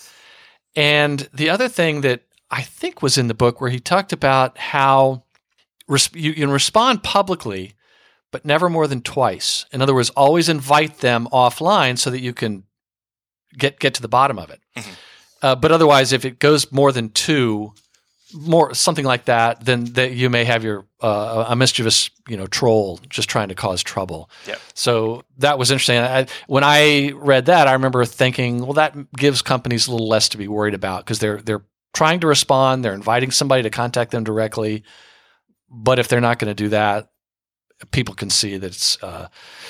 And the other thing that I think was in the book where he talked about how res- you can respond publicly, but never more than twice. In other words, always invite them offline so that you can get get to the bottom of it. Mm-hmm. Uh, but otherwise, if it goes more than two, more something like that, then that you may have your uh, a mischievous, you know, troll just trying to cause trouble. Yep. So that was interesting. I, when I read that, I remember thinking, well, that gives companies a little less to be worried about because they're they're trying to respond, they're inviting somebody to contact them directly. But if they're not going to do that, people can see that it's, uh,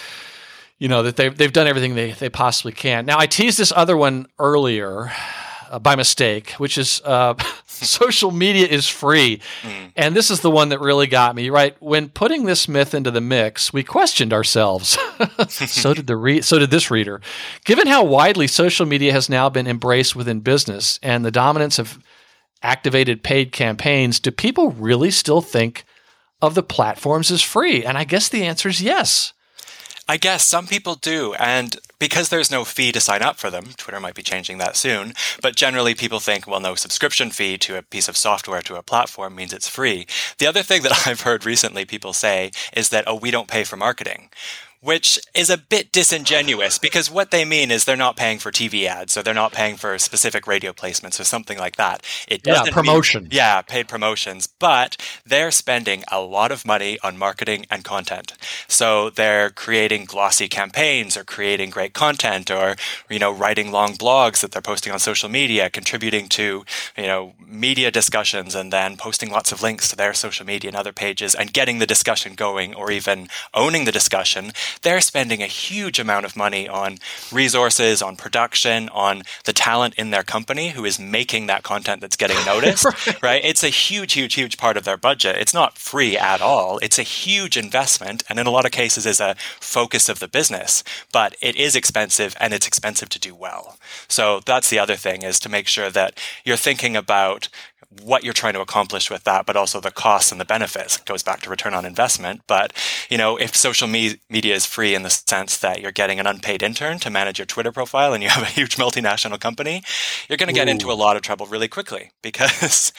you know, that they've they've done everything they they possibly can. Now, I teased this other one earlier. Uh, by mistake, which is uh, social media is free. Mm. And this is the one that really got me, right? When putting this myth into the mix, we questioned ourselves. so did the re- so did this reader. Given how widely social media has now been embraced within business and the dominance of activated paid campaigns, do people really still think of the platforms as free? And I guess the answer is yes. I guess some people do, and because there's no fee to sign up for them, Twitter might be changing that soon, but generally people think, well, no subscription fee to a piece of software to a platform means it's free. The other thing that I've heard recently people say is that, oh, we don't pay for marketing, which is a bit disingenuous because what they mean is they're not paying for T V ads, so they're not paying for specific radio placements or something like that. It doesn't yeah, promotion. Mean, yeah, paid promotions, but they're spending a lot of money on marketing and content. So they're creating glossy campaigns or creating great content or, you know, writing long blogs that they're posting on social media, contributing to, you know, media discussions and then posting lots of links to their social media and other pages and getting the discussion going or even owning the discussion. They're spending a huge amount of money on resources, on production, on the talent in their company who is making that content that's getting noticed, right. right? It's a huge, huge, huge part of their budget. It's not free at all. It's a huge investment, and in a lot of cases is a focus of the business, but it is expensive, and it's expensive to do well. So that's the other thing, is to make sure that you're thinking about what you're trying to accomplish with that, but also the costs and the benefits. It goes back to return on investment. But, you know, if social me- media is free in the sense that you're getting an unpaid intern to manage your Twitter profile and you have a huge multinational company, you're going to get Ooh. into a lot of trouble really quickly because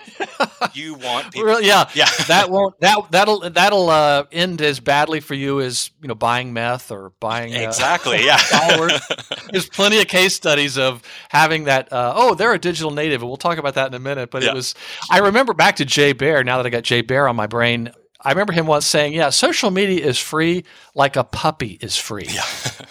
you want people. Really, yeah, yeah. that won't that that'll that'll uh, end as badly for you as, you know, buying meth or buying exactly. Uh, yeah, followers. There's plenty of case studies of having that. Uh, oh, they're a digital native, and we'll talk about that in a minute. But yeah. it was. I remember back to Jay Baer. Now that I got Jay Baer on my brain, I remember him once saying, "Yeah, social media is free, like a puppy is free." Yeah.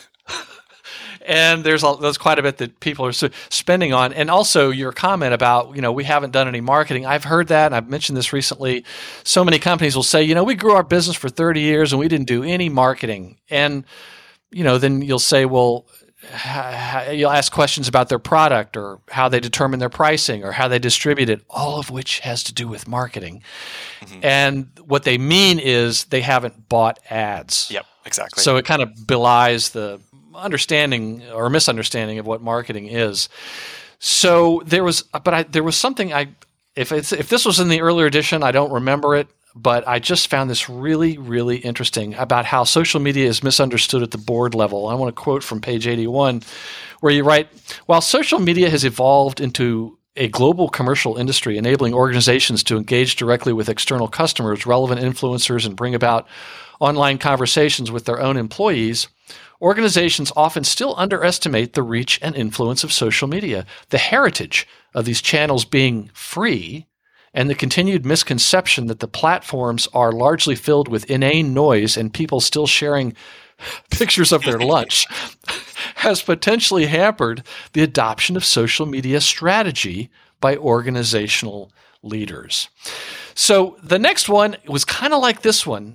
And there's a, there's quite a bit that people are spending on. And also your comment about, you know, we haven't done any marketing. I've heard that, and I've mentioned this recently. So many companies will say, you know, we grew our business for thirty years and we didn't do any marketing. And, you know, then you'll say, well, you'll ask questions about their product or how they determine their pricing or how they distribute it, all of which has to do with marketing. Mm-hmm. And what they mean is they haven't bought ads. Yep, exactly. So it kind of belies the understanding or misunderstanding of what marketing is. So there was, but I, there was something I, if it's, if this was in the earlier edition, I don't remember it, but I just found this really, really interesting about how social media is misunderstood at the board level. I want to quote from page eighty-one, where you write, while social media has evolved into a global commercial industry, enabling organizations to engage directly with external customers, relevant influencers, and bring about online conversations with their own employees, organizations often still underestimate the reach and influence of social media. The heritage of these channels being free and the continued misconception that the platforms are largely filled with inane noise and people still sharing pictures of their lunch has potentially hampered the adoption of social media strategy by organizational leaders. So the next one was kind of like this one.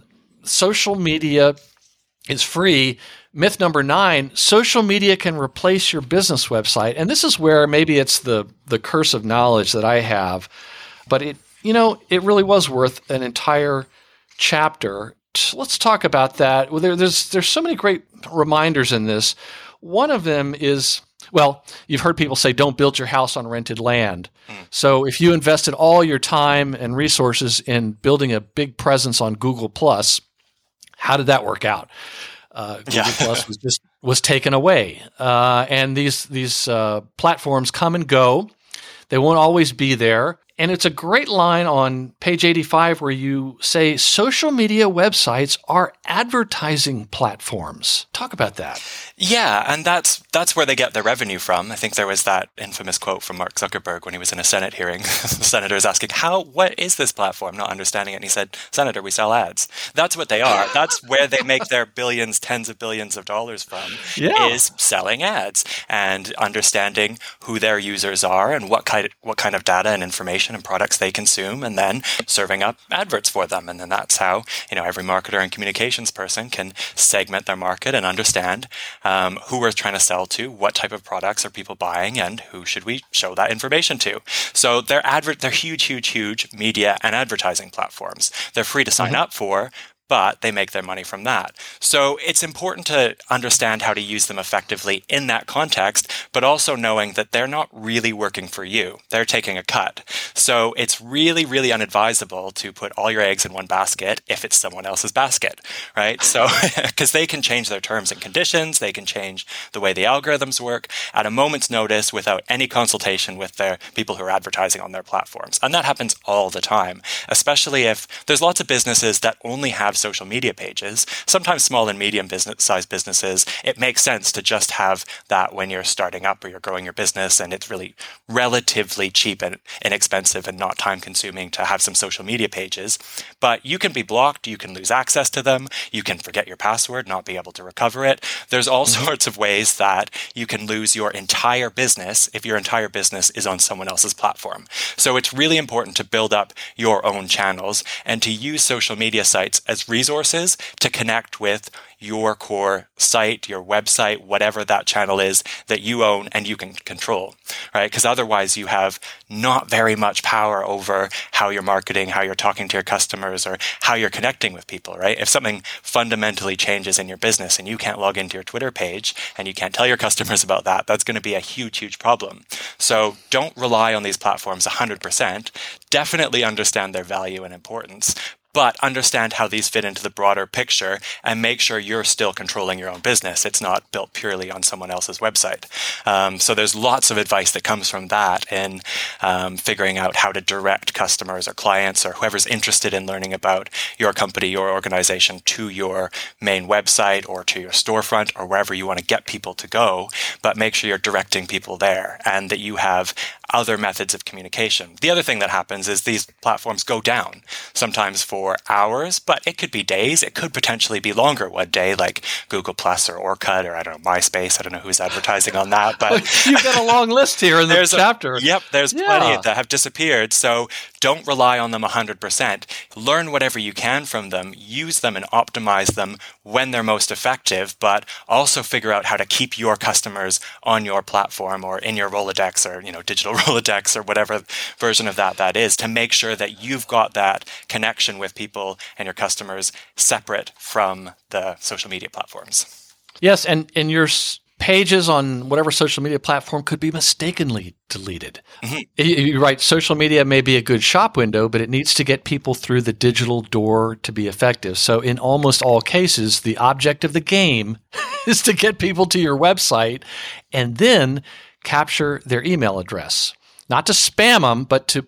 social media is free. Myth number nine, social media can replace your business website. And this is where maybe it's the, the curse of knowledge that I have. But it, you know, it really was worth an entire chapter. Let's talk about that. Well, there, there's there's so many great reminders in this. One of them is, well, you've heard people say, don't build your house on rented land. Mm. So if you invested all your time and resources in building a big presence on Google Plus, how did that work out? Uh, Google yeah. Plus was just was taken away, uh, and these these uh, platforms come and go. They won't always be there. And it's a great line on page eighty-five where you say social media websites are advertising platforms. Talk about that. Yeah, and that's that's where they get their revenue from. I think there was that infamous quote from Mark Zuckerberg when he was in a Senate hearing. The senator is asking, "How? What is this platform?" Not understanding it, and he said, "Senator, we sell ads." That's what they are. That's where they make their billions, tens of billions of dollars from. Yeah. Is selling ads and understanding who their users are and what kind of, what kind of data and information and products they consume, and then serving up adverts for them. And then that's how, you know, every marketer and communications person can segment their market and understand um, who we're trying to sell to, what type of products are people buying, and who should we show that information to. So they're advert, they're huge, huge, huge media and advertising platforms. They're free to sign mm-hmm. up for, but they make their money from that. So it's important to understand how to use them effectively in that context, but also knowing that they're not really working for you. They're taking a cut. So it's really, really unadvisable to put all your eggs in one basket if it's someone else's basket, right? So, because they can change their terms and conditions, they can change the way the algorithms work at a moment's notice without any consultation with their people who are advertising on their platforms. And that happens all the time, especially if there's lots of businesses that only have social media pages. Sometimes small and medium business sized businesses, it makes sense to just have that when you're starting up or you're growing your business, and it's really relatively cheap and inexpensive and not time consuming to have some social media pages. But you can be blocked, you can lose access to them, you can forget your password, not be able to recover it. There's all mm-hmm. sorts of ways that you can lose your entire business if your entire business is on someone else's platform. So it's really important to build up your own channels and to use social media sites as resources to connect with your core site, your website, whatever that channel is that you own and you can control, right? Because otherwise you have not very much power over how you're marketing, how you're talking to your customers, or how you're connecting with people, right? If something fundamentally changes in your business and you can't log into your Twitter page and you can't tell your customers about that, that's going to be a huge, huge problem. So don't rely on these platforms one hundred percent. Definitely understand their value and importance, but understand how these fit into the broader picture and make sure you're still controlling your own business. It's not built purely on someone else's website. Um, so there's lots of advice that comes from that in um, figuring out how to direct customers or clients or whoever's interested in learning about your company, your organization to your main website or to your storefront or wherever you want to get people to go, but make sure you're directing people there and that you have other methods of communication. The other thing that happens is these platforms go down, sometimes for hours, but it could be days. It could potentially be longer one day, like Google Plus or Orkut or I don't know, MySpace. I don't know who's advertising on that, but you've got a long list here in the chapter. A, yep, there's yeah. plenty that have disappeared. So don't rely on them one hundred percent. Learn whatever you can from them, use them and optimize them when they're most effective, but also figure out how to keep your customers on your platform or in your Rolodex or, you know, digital Rolodex or whatever version of that that is, to make sure that you've got that connection with people and your customers separate from the social media platforms. Yes, and, and your s- pages on whatever social media platform could be mistakenly deleted. Mm-hmm. You're right, social media may be a good shop window, but it needs to get people through the digital door to be effective. So in almost all cases, the object of the game is to get people to your website and then capture their email address. Not to spam them, but to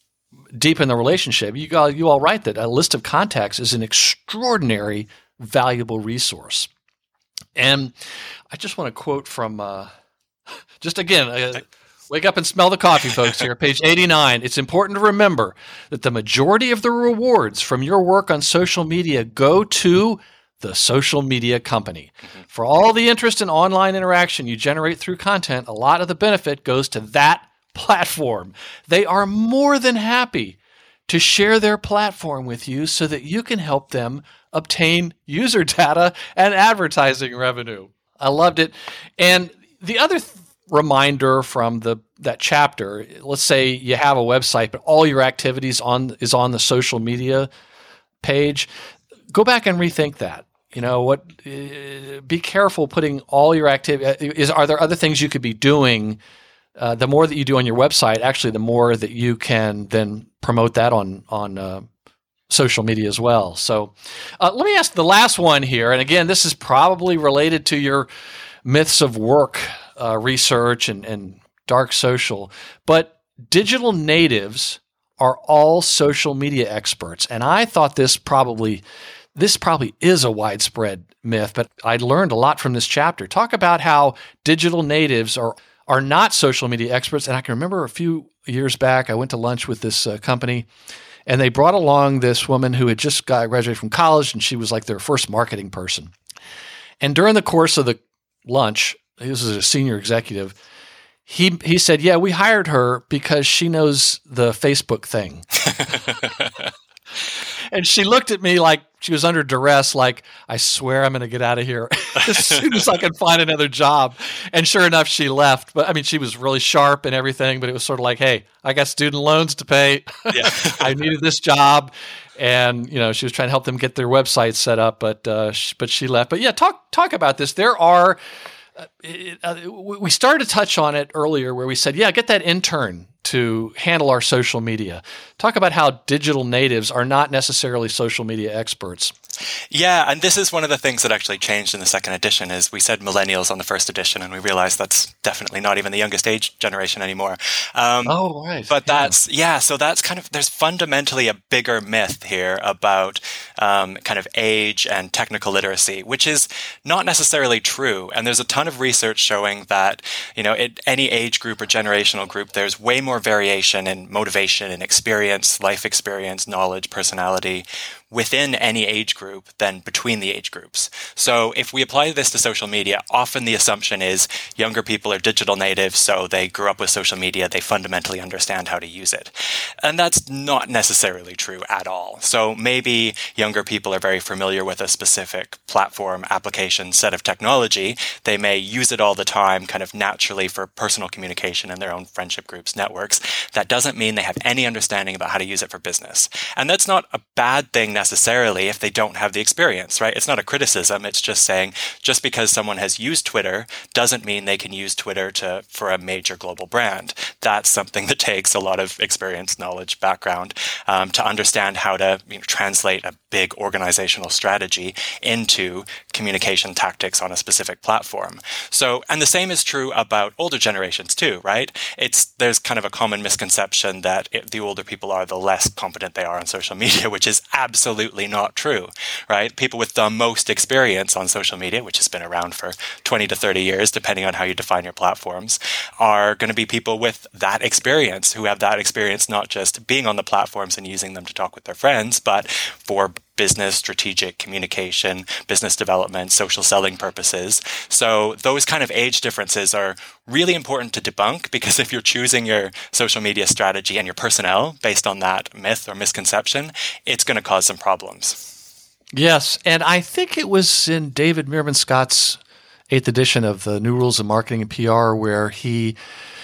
deepen the relationship. You all, you all write that a list of contacts is an extraordinary, valuable resource. And I just want to quote from, uh, just again, uh, wake up and smell the coffee, folks, here, page eighty-nine. It's important to remember that the majority of the rewards from your work on social media go to the social media company. Mm-hmm. For all the interest in online interaction you generate through content, a lot of the benefit goes to that platform. They are more than happy to share their platform with you so that you can help them obtain user data and advertising revenue. I loved it. And the other th- reminder from the that chapter, let's say you have a website, but all your activities on is on the social media page, go back and rethink that. You know what? Uh, be careful putting all your activity. Is are there other things you could be doing? Uh, the more that you do on your website, actually, the more that you can then promote that on on uh, social media as well. So, uh, let me ask the last one here. And again, this is probably related to your myths of work uh, research and, and dark social. But digital natives are all social media experts, and I thought this probably. This probably is a widespread myth, but I learned a lot from this chapter. Talk about how digital natives are are not social media experts. And I can remember a few years back, I went to lunch with this uh, company, and they brought along this woman who had just got graduated from college, and she was like their first marketing person. And during the course of the lunch, this was a senior executive, he he said, yeah, we hired her because she knows the Facebook thing. And she looked at me like she was under duress, like, I swear I'm going to get out of here as soon as I can find another job. And sure enough, she left. But I mean, she was really sharp and everything, but it was sort of like, hey, I got student loans to pay. Yeah. I needed this job. And, you know, she was trying to help them get their website set up, but uh, sh- but she left. But yeah, talk talk about this. There are, uh, it, uh, we started to touch on it earlier where we said, yeah, get that intern to handle our social media. Talk about how digital natives are not necessarily social media experts. Yeah, and this is one of the things that actually changed in the second edition is we said millennials on the first edition, and we realized that's definitely not even the youngest age generation anymore. Um, oh, right. But that's, yeah. yeah, so that's kind of, there's fundamentally a bigger myth here about um, kind of age and technical literacy, which is not necessarily true. And there's a ton of research showing that, you know, in any age group or generational group, there's way more variation in motivation and experience, life experience, knowledge, personality within any age group than between the age groups. So if we apply this to social media, often the assumption is younger people are digital natives, so they grew up with social media, they fundamentally understand how to use it. And that's not necessarily true at all. So maybe younger people are very familiar with a specific platform, application, set of technology. They may use it all the time, kind of naturally for personal communication in their own friendship groups, networks. That doesn't mean they have any understanding about how to use it for business. And that's not a bad thing necessarily if they don't have the experience, right? It's not a criticism. It's just saying just because someone has used Twitter doesn't mean they can use Twitter to for a major global brand. That's something that takes a lot of experience, knowledge, background um, to understand how to you know, translate a big organizational strategy into communication tactics on a specific platform. So, and the same is true about older generations too, right? It's there's kind of a common misconception that it, the older people are, the less competent they are on social media, which is absolutely Absolutely not true, right? People with the most experience on social media, which has been around for twenty to thirty years, depending on how you define your platforms, are going to be people with that experience, who have that experience not just being on the platforms and using them to talk with their friends, but for business, strategic communication, business development, social selling purposes. So those kind of age differences are really important to debunk, because if you're choosing your social media strategy and your personnel based on that myth or misconception, it's going to cause some problems. Yes, and I think it was in David Meerman Scott's eighth edition of the New Rules of Marketing and P R where he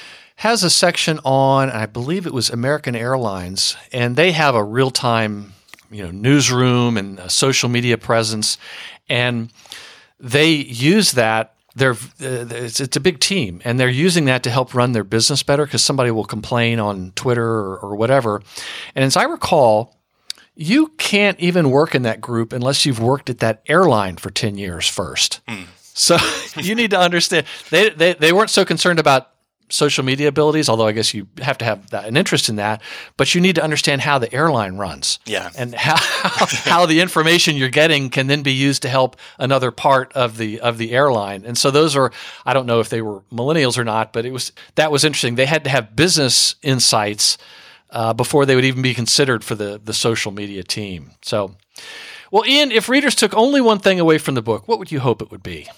has a section on, I believe it was American Airlines, and they have a real-time you know, newsroom and a social media presence, and they use that. They're uh, it's, it's a big team, and they're using that to help run their business better because somebody will complain on Twitter or, or whatever. And as I recall, you can't even work in that group unless you've worked at that airline for ten years first. Mm. So you need to understand they, they they weren't so concerned about social media abilities, although I guess you have to have that, an interest in that, but you need to understand how the airline runs. Yeah. And how how the information you're getting can then be used to help another part of the of the airline. And so those are, I don't know if they were millennials or not, but it was that was interesting. They had to have business insights uh, before they would even be considered for the the social media team. So, well, Ian, if readers took only one thing away from the book, what would you hope it would be?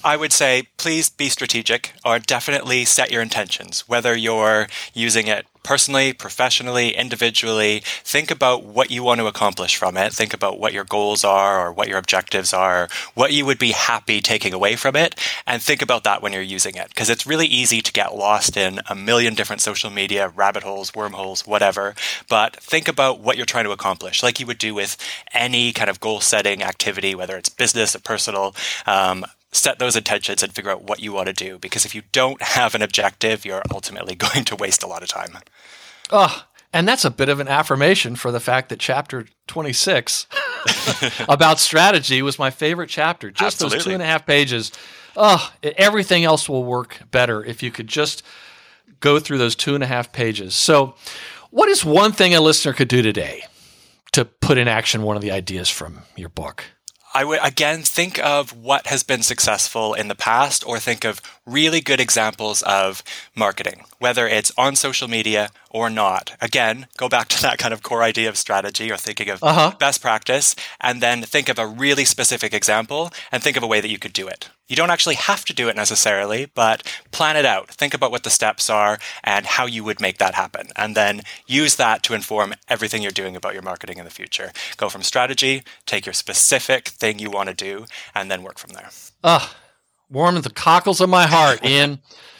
I would say, please be strategic, or definitely set your intentions. Whether you're using it personally, professionally, individually, think about what you want to accomplish from it. Think about what your goals are or what your objectives are, what you would be happy taking away from it, and think about that when you're using it. Because it's really easy to get lost in a million different social media rabbit holes, wormholes, whatever. But think about what you're trying to accomplish, like you would do with any kind of goal-setting activity, whether it's business or personal. Um, set those intentions and figure out what you want to do. Because if you don't have an objective, you're ultimately going to waste a lot of time. Oh, and that's a bit of an affirmation for the fact that chapter twenty-six about strategy was my favorite chapter. Just Absolutely. Those two and a half pages. Oh, everything else will work better if you could just go through those two and a half pages. So what is one thing a listener could do today to put in action one of the ideas from your book? I would, again, think of what has been successful in the past, or think of really good examples of marketing, whether it's on social media or not. Again, go back to that kind of core idea of strategy, or thinking of uh-huh. best practice, and then think of a really specific example and think of a way that you could do it. You don't actually have to do it necessarily, but plan it out. Think about what the steps are and how you would make that happen. And then use that to inform everything you're doing about your marketing in the future. Go from strategy, take your specific thing you want to do, and then work from there. Ah, warming the cockles of my heart, Ian.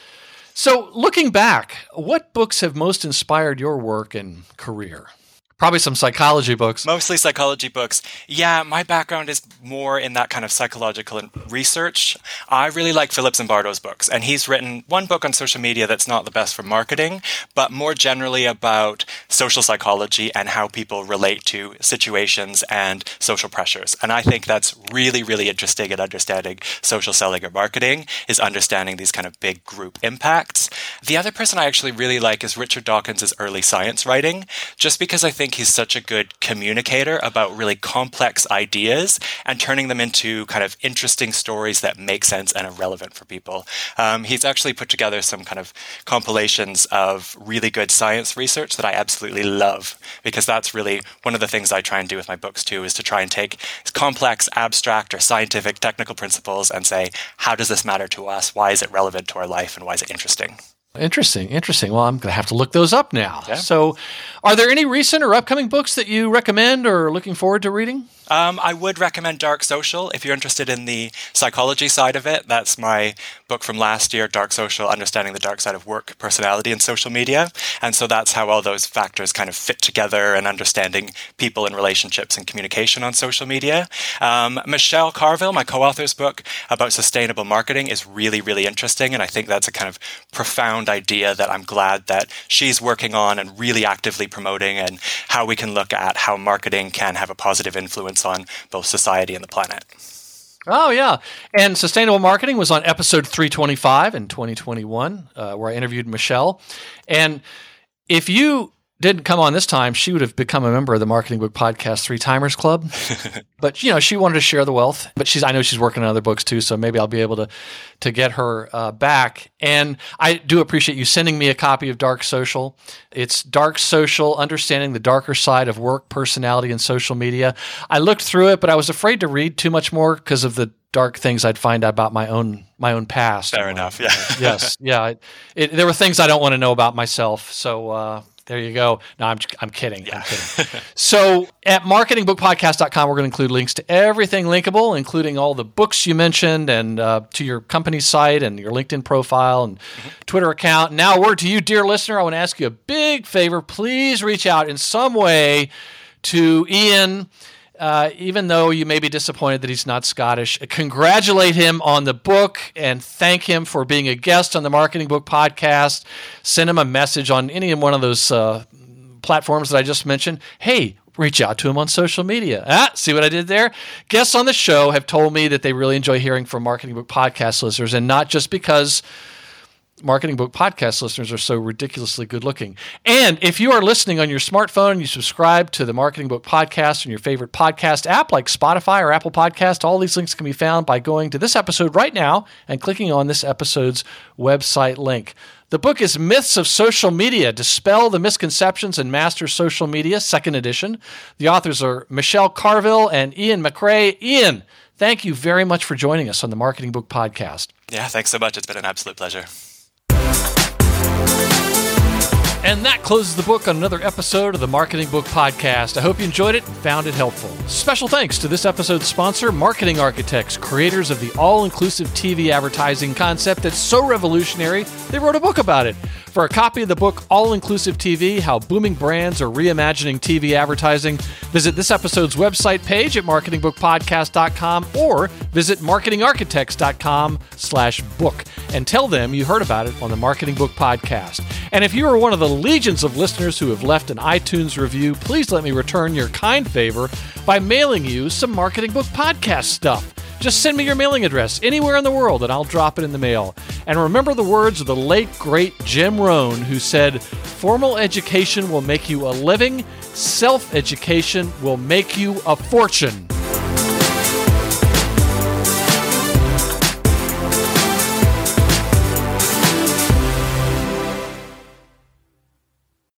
So looking back, what books have most inspired your work and career? Probably some psychology books. Mostly psychology books. Yeah, my background is more in that kind of psychological research. I really like Philip Zimbardo's books, and he's written one book on social media that's not the best for marketing, but more generally about social psychology and how people relate to situations and social pressures. And I think that's really, really interesting in understanding social selling or marketing, is understanding these kind of big group impacts. The other person I actually really like is Richard Dawkins' early science writing, just because I think he's such a good communicator about really complex ideas and turning them into kind of interesting stories that make sense and are relevant for people. Um, he's actually put together some kind of compilations of really good science research that I absolutely love, because that's really one of the things I try and do with my books too, is to try and take complex, abstract, or scientific technical principles and say, how does this matter to us? Why is it relevant to our life? And why is it interesting? Interesting, interesting. Well, I'm going to have to look those up now. Yeah. So are there any recent or upcoming books that you recommend or are looking forward to reading? Um, I would recommend Dark Social if you're interested in the psychology side of it. That's my book from last year, Dark Social, Understanding the Dark Side of Work, Personality, and Social Media. And so that's how all those factors kind of fit together, and understanding people and relationships and communication on social media. Um, Michelle Carville, my co-author's book about sustainable marketing, is really, really interesting. And I think that's a kind of profound idea that I'm glad that she's working on and really actively promoting, and how we can look at how marketing can have a positive influence on both society and the planet. Oh, yeah. And Sustainable Marketing was on episode three twenty-five in twenty twenty-one, uh, where I interviewed Michelle. And if you didn't come on this time, she would have become a member of the Marketing Book Podcast Three Timers Club. But, you know, she wanted to share the wealth. But she's I know she's working on other books too, so maybe I'll be able to to get her uh, back. And I do appreciate you sending me a copy of Dark Social. It's Dark Social, Understanding the Darker Side of Work, Personality, and Social Media. I looked through it, but I was afraid to read too much more because of the dark things I'd find out about my own my own past. Fair enough, yeah. yes, yeah. It, it, there were things I don't want to know about myself, so uh, there you go. No, I'm I'm kidding. Yeah. I'm kidding. So at marketing book podcast dot com, we're going to include links to everything linkable, including all the books you mentioned, and uh, to your company's site and your LinkedIn profile and mm-hmm. Twitter account. Now, a word to you, dear listener. I want to ask you a big favor. Please reach out in some way to Ian. Uh, even though you may be disappointed that he's not Scottish, congratulate him on the book and thank him for being a guest on the Marketing Book Podcast. Send him a message on any one of those uh, platforms that I just mentioned. Hey, reach out to him on social media. Ah, see what I did there? Guests on the show have told me that they really enjoy hearing from Marketing Book Podcast listeners, and not just because Marketing Book Podcast listeners are so ridiculously good looking. And if you are listening on your smartphone, you subscribe to the Marketing Book Podcast on your favorite podcast app like Spotify or Apple Podcast. All these links can be found by going to this episode right now and clicking on this episode's website link. The book is Myths of Social Media, Dispel the Misconceptions and Master Social Media, second edition. The authors are Michelle Carville and Ian McRae. Ian, thank you very much for joining us on the Marketing Book Podcast. Yeah, thanks so much. It's been an absolute pleasure. And that closes the book on another episode of the Marketing Book Podcast. I hope you enjoyed it and found it helpful. Special thanks to this episode's sponsor, Marketing Architects, creators of the all-inclusive T V advertising concept that's so revolutionary, they wrote a book about it. For a copy of the book, All-Inclusive T V, How Booming Brands Are Reimagining T V Advertising, visit this episode's website page at marketing book podcast dot com or visit marketing architects dot com slash book and tell them you heard about it on the Marketing Book Podcast. And if you are one of the legions of listeners who have left an iTunes review, please let me return your kind favor by mailing you some Marketing Book Podcast stuff. Just send me your mailing address anywhere in the world and I'll drop it in the mail. And remember the words of the late, great Jim Rohn, who said, "Formal education will make you a living, self-education will make you a fortune."